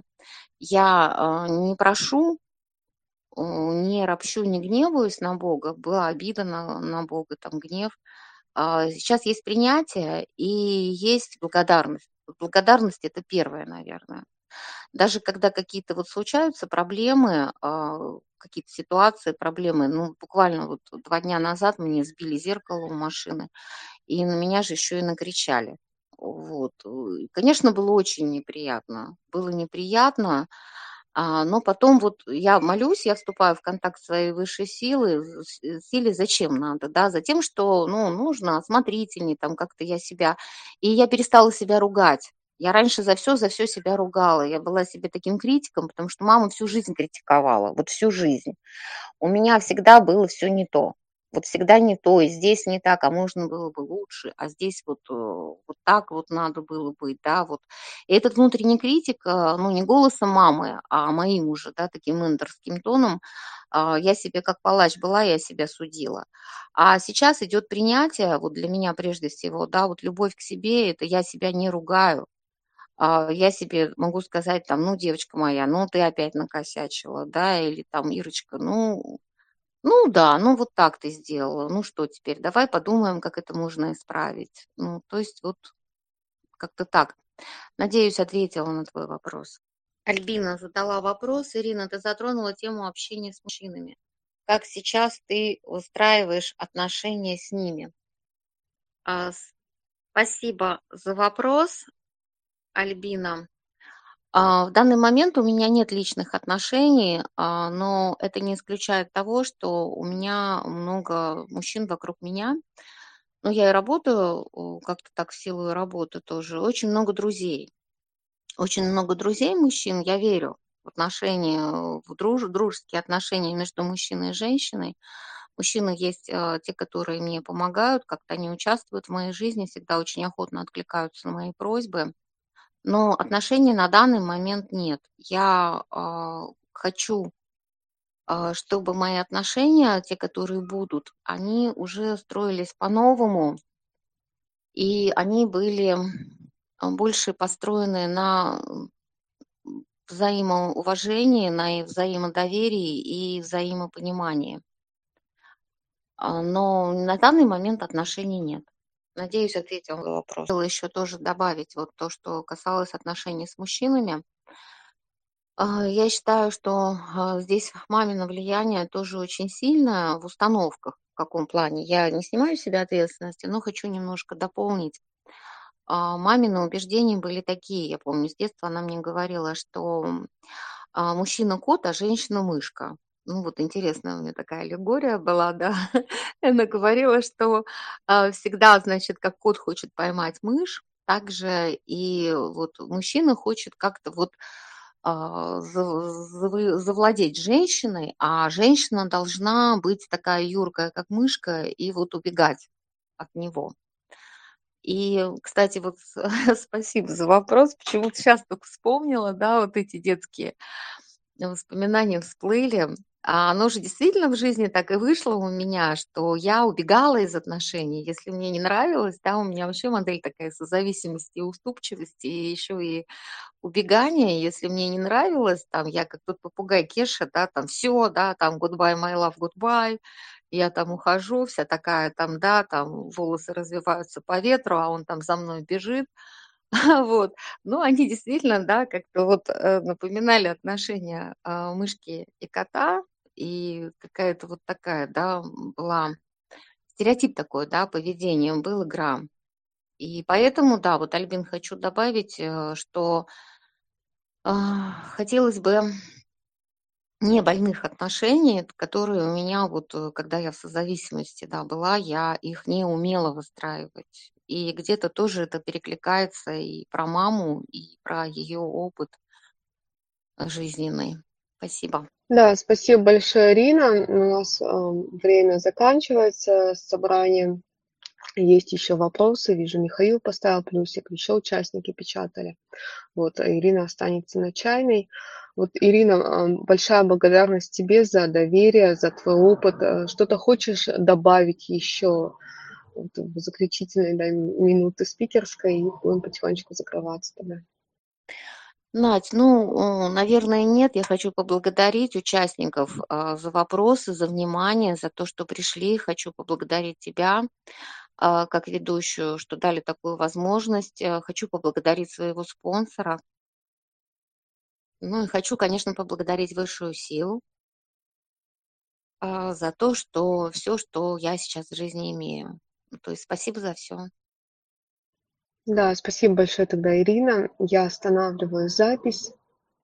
Speaker 1: Я, а, не прошу, э, не ропщу, не гневаюсь на Бога. Была обида на на Бога, там гнев. А, сейчас есть принятие и есть благодарность. Вот благодарность — это первое, наверное. Даже когда какие-то вот случаются проблемы, а, какие-то ситуации, проблемы, ну, буквально вот два дня назад мне сбили зеркало у машины, и на меня же еще и накричали. Вот. э, и, Конечно, было очень неприятно. Было неприятно, а, но потом вот я молюсь, я вступаю в контакт с своей высшей силы, с- э, силе зачем надо, да, за тем, что, ну, нужно осмотрительней, там как-то я себя, и я перестала себя ругать. Я раньше за все, за все себя ругала. Я была себе таким критиком, потому что мама всю жизнь критиковала, вот всю жизнь. У меня всегда было все не то. Вот всегда не то, и здесь не так, а можно было бы лучше, а здесь вот, э, вот так вот надо было быть, да, вот. И этот внутренний критик, э, ну, не голосом мамы, а моим уже, да, таким менторским тоном, а, я себе как палач была, я себя судила. А сейчас идет принятие, вот для меня прежде всего, да, вот любовь к себе — это я себя не ругаю. А, я себе могу сказать там: «Ну, девочка моя, ну ты опять накосячила», да, или там: «Ирочка, ну, ну да, ну вот так ты сделала. Ну что теперь? Давай подумаем, как это можно исправить». Ну, то есть вот как-то так. Надеюсь, ответила на твой вопрос. Альбина задала вопрос. Ирина, ты затронула тему общения с мужчинами. Как сейчас ты устраиваешь отношения с ними? А, с- Спасибо за вопрос, Альбина. А, В данный момент у меня нет личных отношений, а, но это не исключает того, что у меня много мужчин вокруг меня. Ну, я и работаю, о, как-то так в силу работы тоже. Очень много друзей. Очень много друзей мужчин. Я верю в отношения, э, в друж дружеские отношения между мужчиной и женщиной. Мужчины есть, а, те, которые мне помогают, как-то они участвуют в моей жизни, всегда очень охотно откликаются на мои просьбы. Но отношений на данный момент нет. Я, а, хочу, а, чтобы мои отношения, те, которые будут, они уже строились по-новому. И они были, а, больше построены на, м, взаимоуважении, на и взаимодоверии и взаимопонимании. А, но на данный момент отношений нет. Надеюсь, ответила на вопрос. Хотела еще тоже добавить вот то, что касалось отношений с мужчинами. А, я считаю, что, а, здесь мамино влияние тоже очень сильное в установках. В каком плане? Я не снимаю с себя ответственности, но хочу немножко дополнить. А, мамины убеждения были такие. Я помню, с детства она мне говорила, что, м, а, мужчина кот, а женщина мышка. Ну, вот интересная у меня такая аллегория была, да. Она говорила, что, а, всегда, значит, как кот хочет поймать мышь, так же и вот мужчина хочет как-то вот, а, зав завы завладеть женщиной, а женщина должна быть такая юркая, как мышка, и вот убегать от него. И, кстати, вот с спасибо за вопрос. Почему-то сейчас только вспомнила, да, вот эти детские воспоминания всплыли. А оно же действительно в жизни так и вышло у меня, что я убегала из отношений. Если мне не нравилось, да, у меня вообще модель такая созависимости и уступчивости, и еще и убегания. Если мне не нравилось, там, я как тот попугай Кеша, да, там все, да, там goodbye, my love, goodbye. Я там ухожу, вся такая там, да, там волосы развиваются по ветру, а он там за мной бежит. Вот. Но они действительно, да, как-то вот э, напоминали отношения а, мышки и кота, и какая-то вот такая, да, м, была стереотип такой, да, поведением был игра. И поэтому, да, вот, Альбин, хочу добавить, э, что а, хотелось бы не больных отношений, которые у меня вот, э, когда я в созависимости, да, была, я их не умела выстраивать. И где-то тоже это перекликается и про маму, и про ее опыт э, жизненный. Спасибо.
Speaker 2: Да, спасибо большое, Ирина. У нас ам, время заканчивается с собранием. Есть еще вопросы. Вижу, Михаил поставил плюсик, еще участники печатали. Вот, а Ирина останется на чайной. Вот, Ирина, ам, большая благодарность тебе за доверие, за твой опыт. Э, Что-то хочешь добавить еще вот в заключительные, да, минуты спикерской, и будем потихонечку закрываться тогда.
Speaker 1: Надь, ну, э, наверное, нет. Я хочу поблагодарить участников а, за вопросы, за внимание, за то, что пришли. Хочу поблагодарить тебя, а, как ведущую, что дали такую возможность. Э, Хочу поблагодарить своего спонсора. Ну и хочу, конечно, поблагодарить высшую силу а, за то, что все, что я сейчас в жизни имею. Ну, то есть спасибо за все.
Speaker 2: Да, спасибо большое тогда, Ирина. Я останавливаю запись.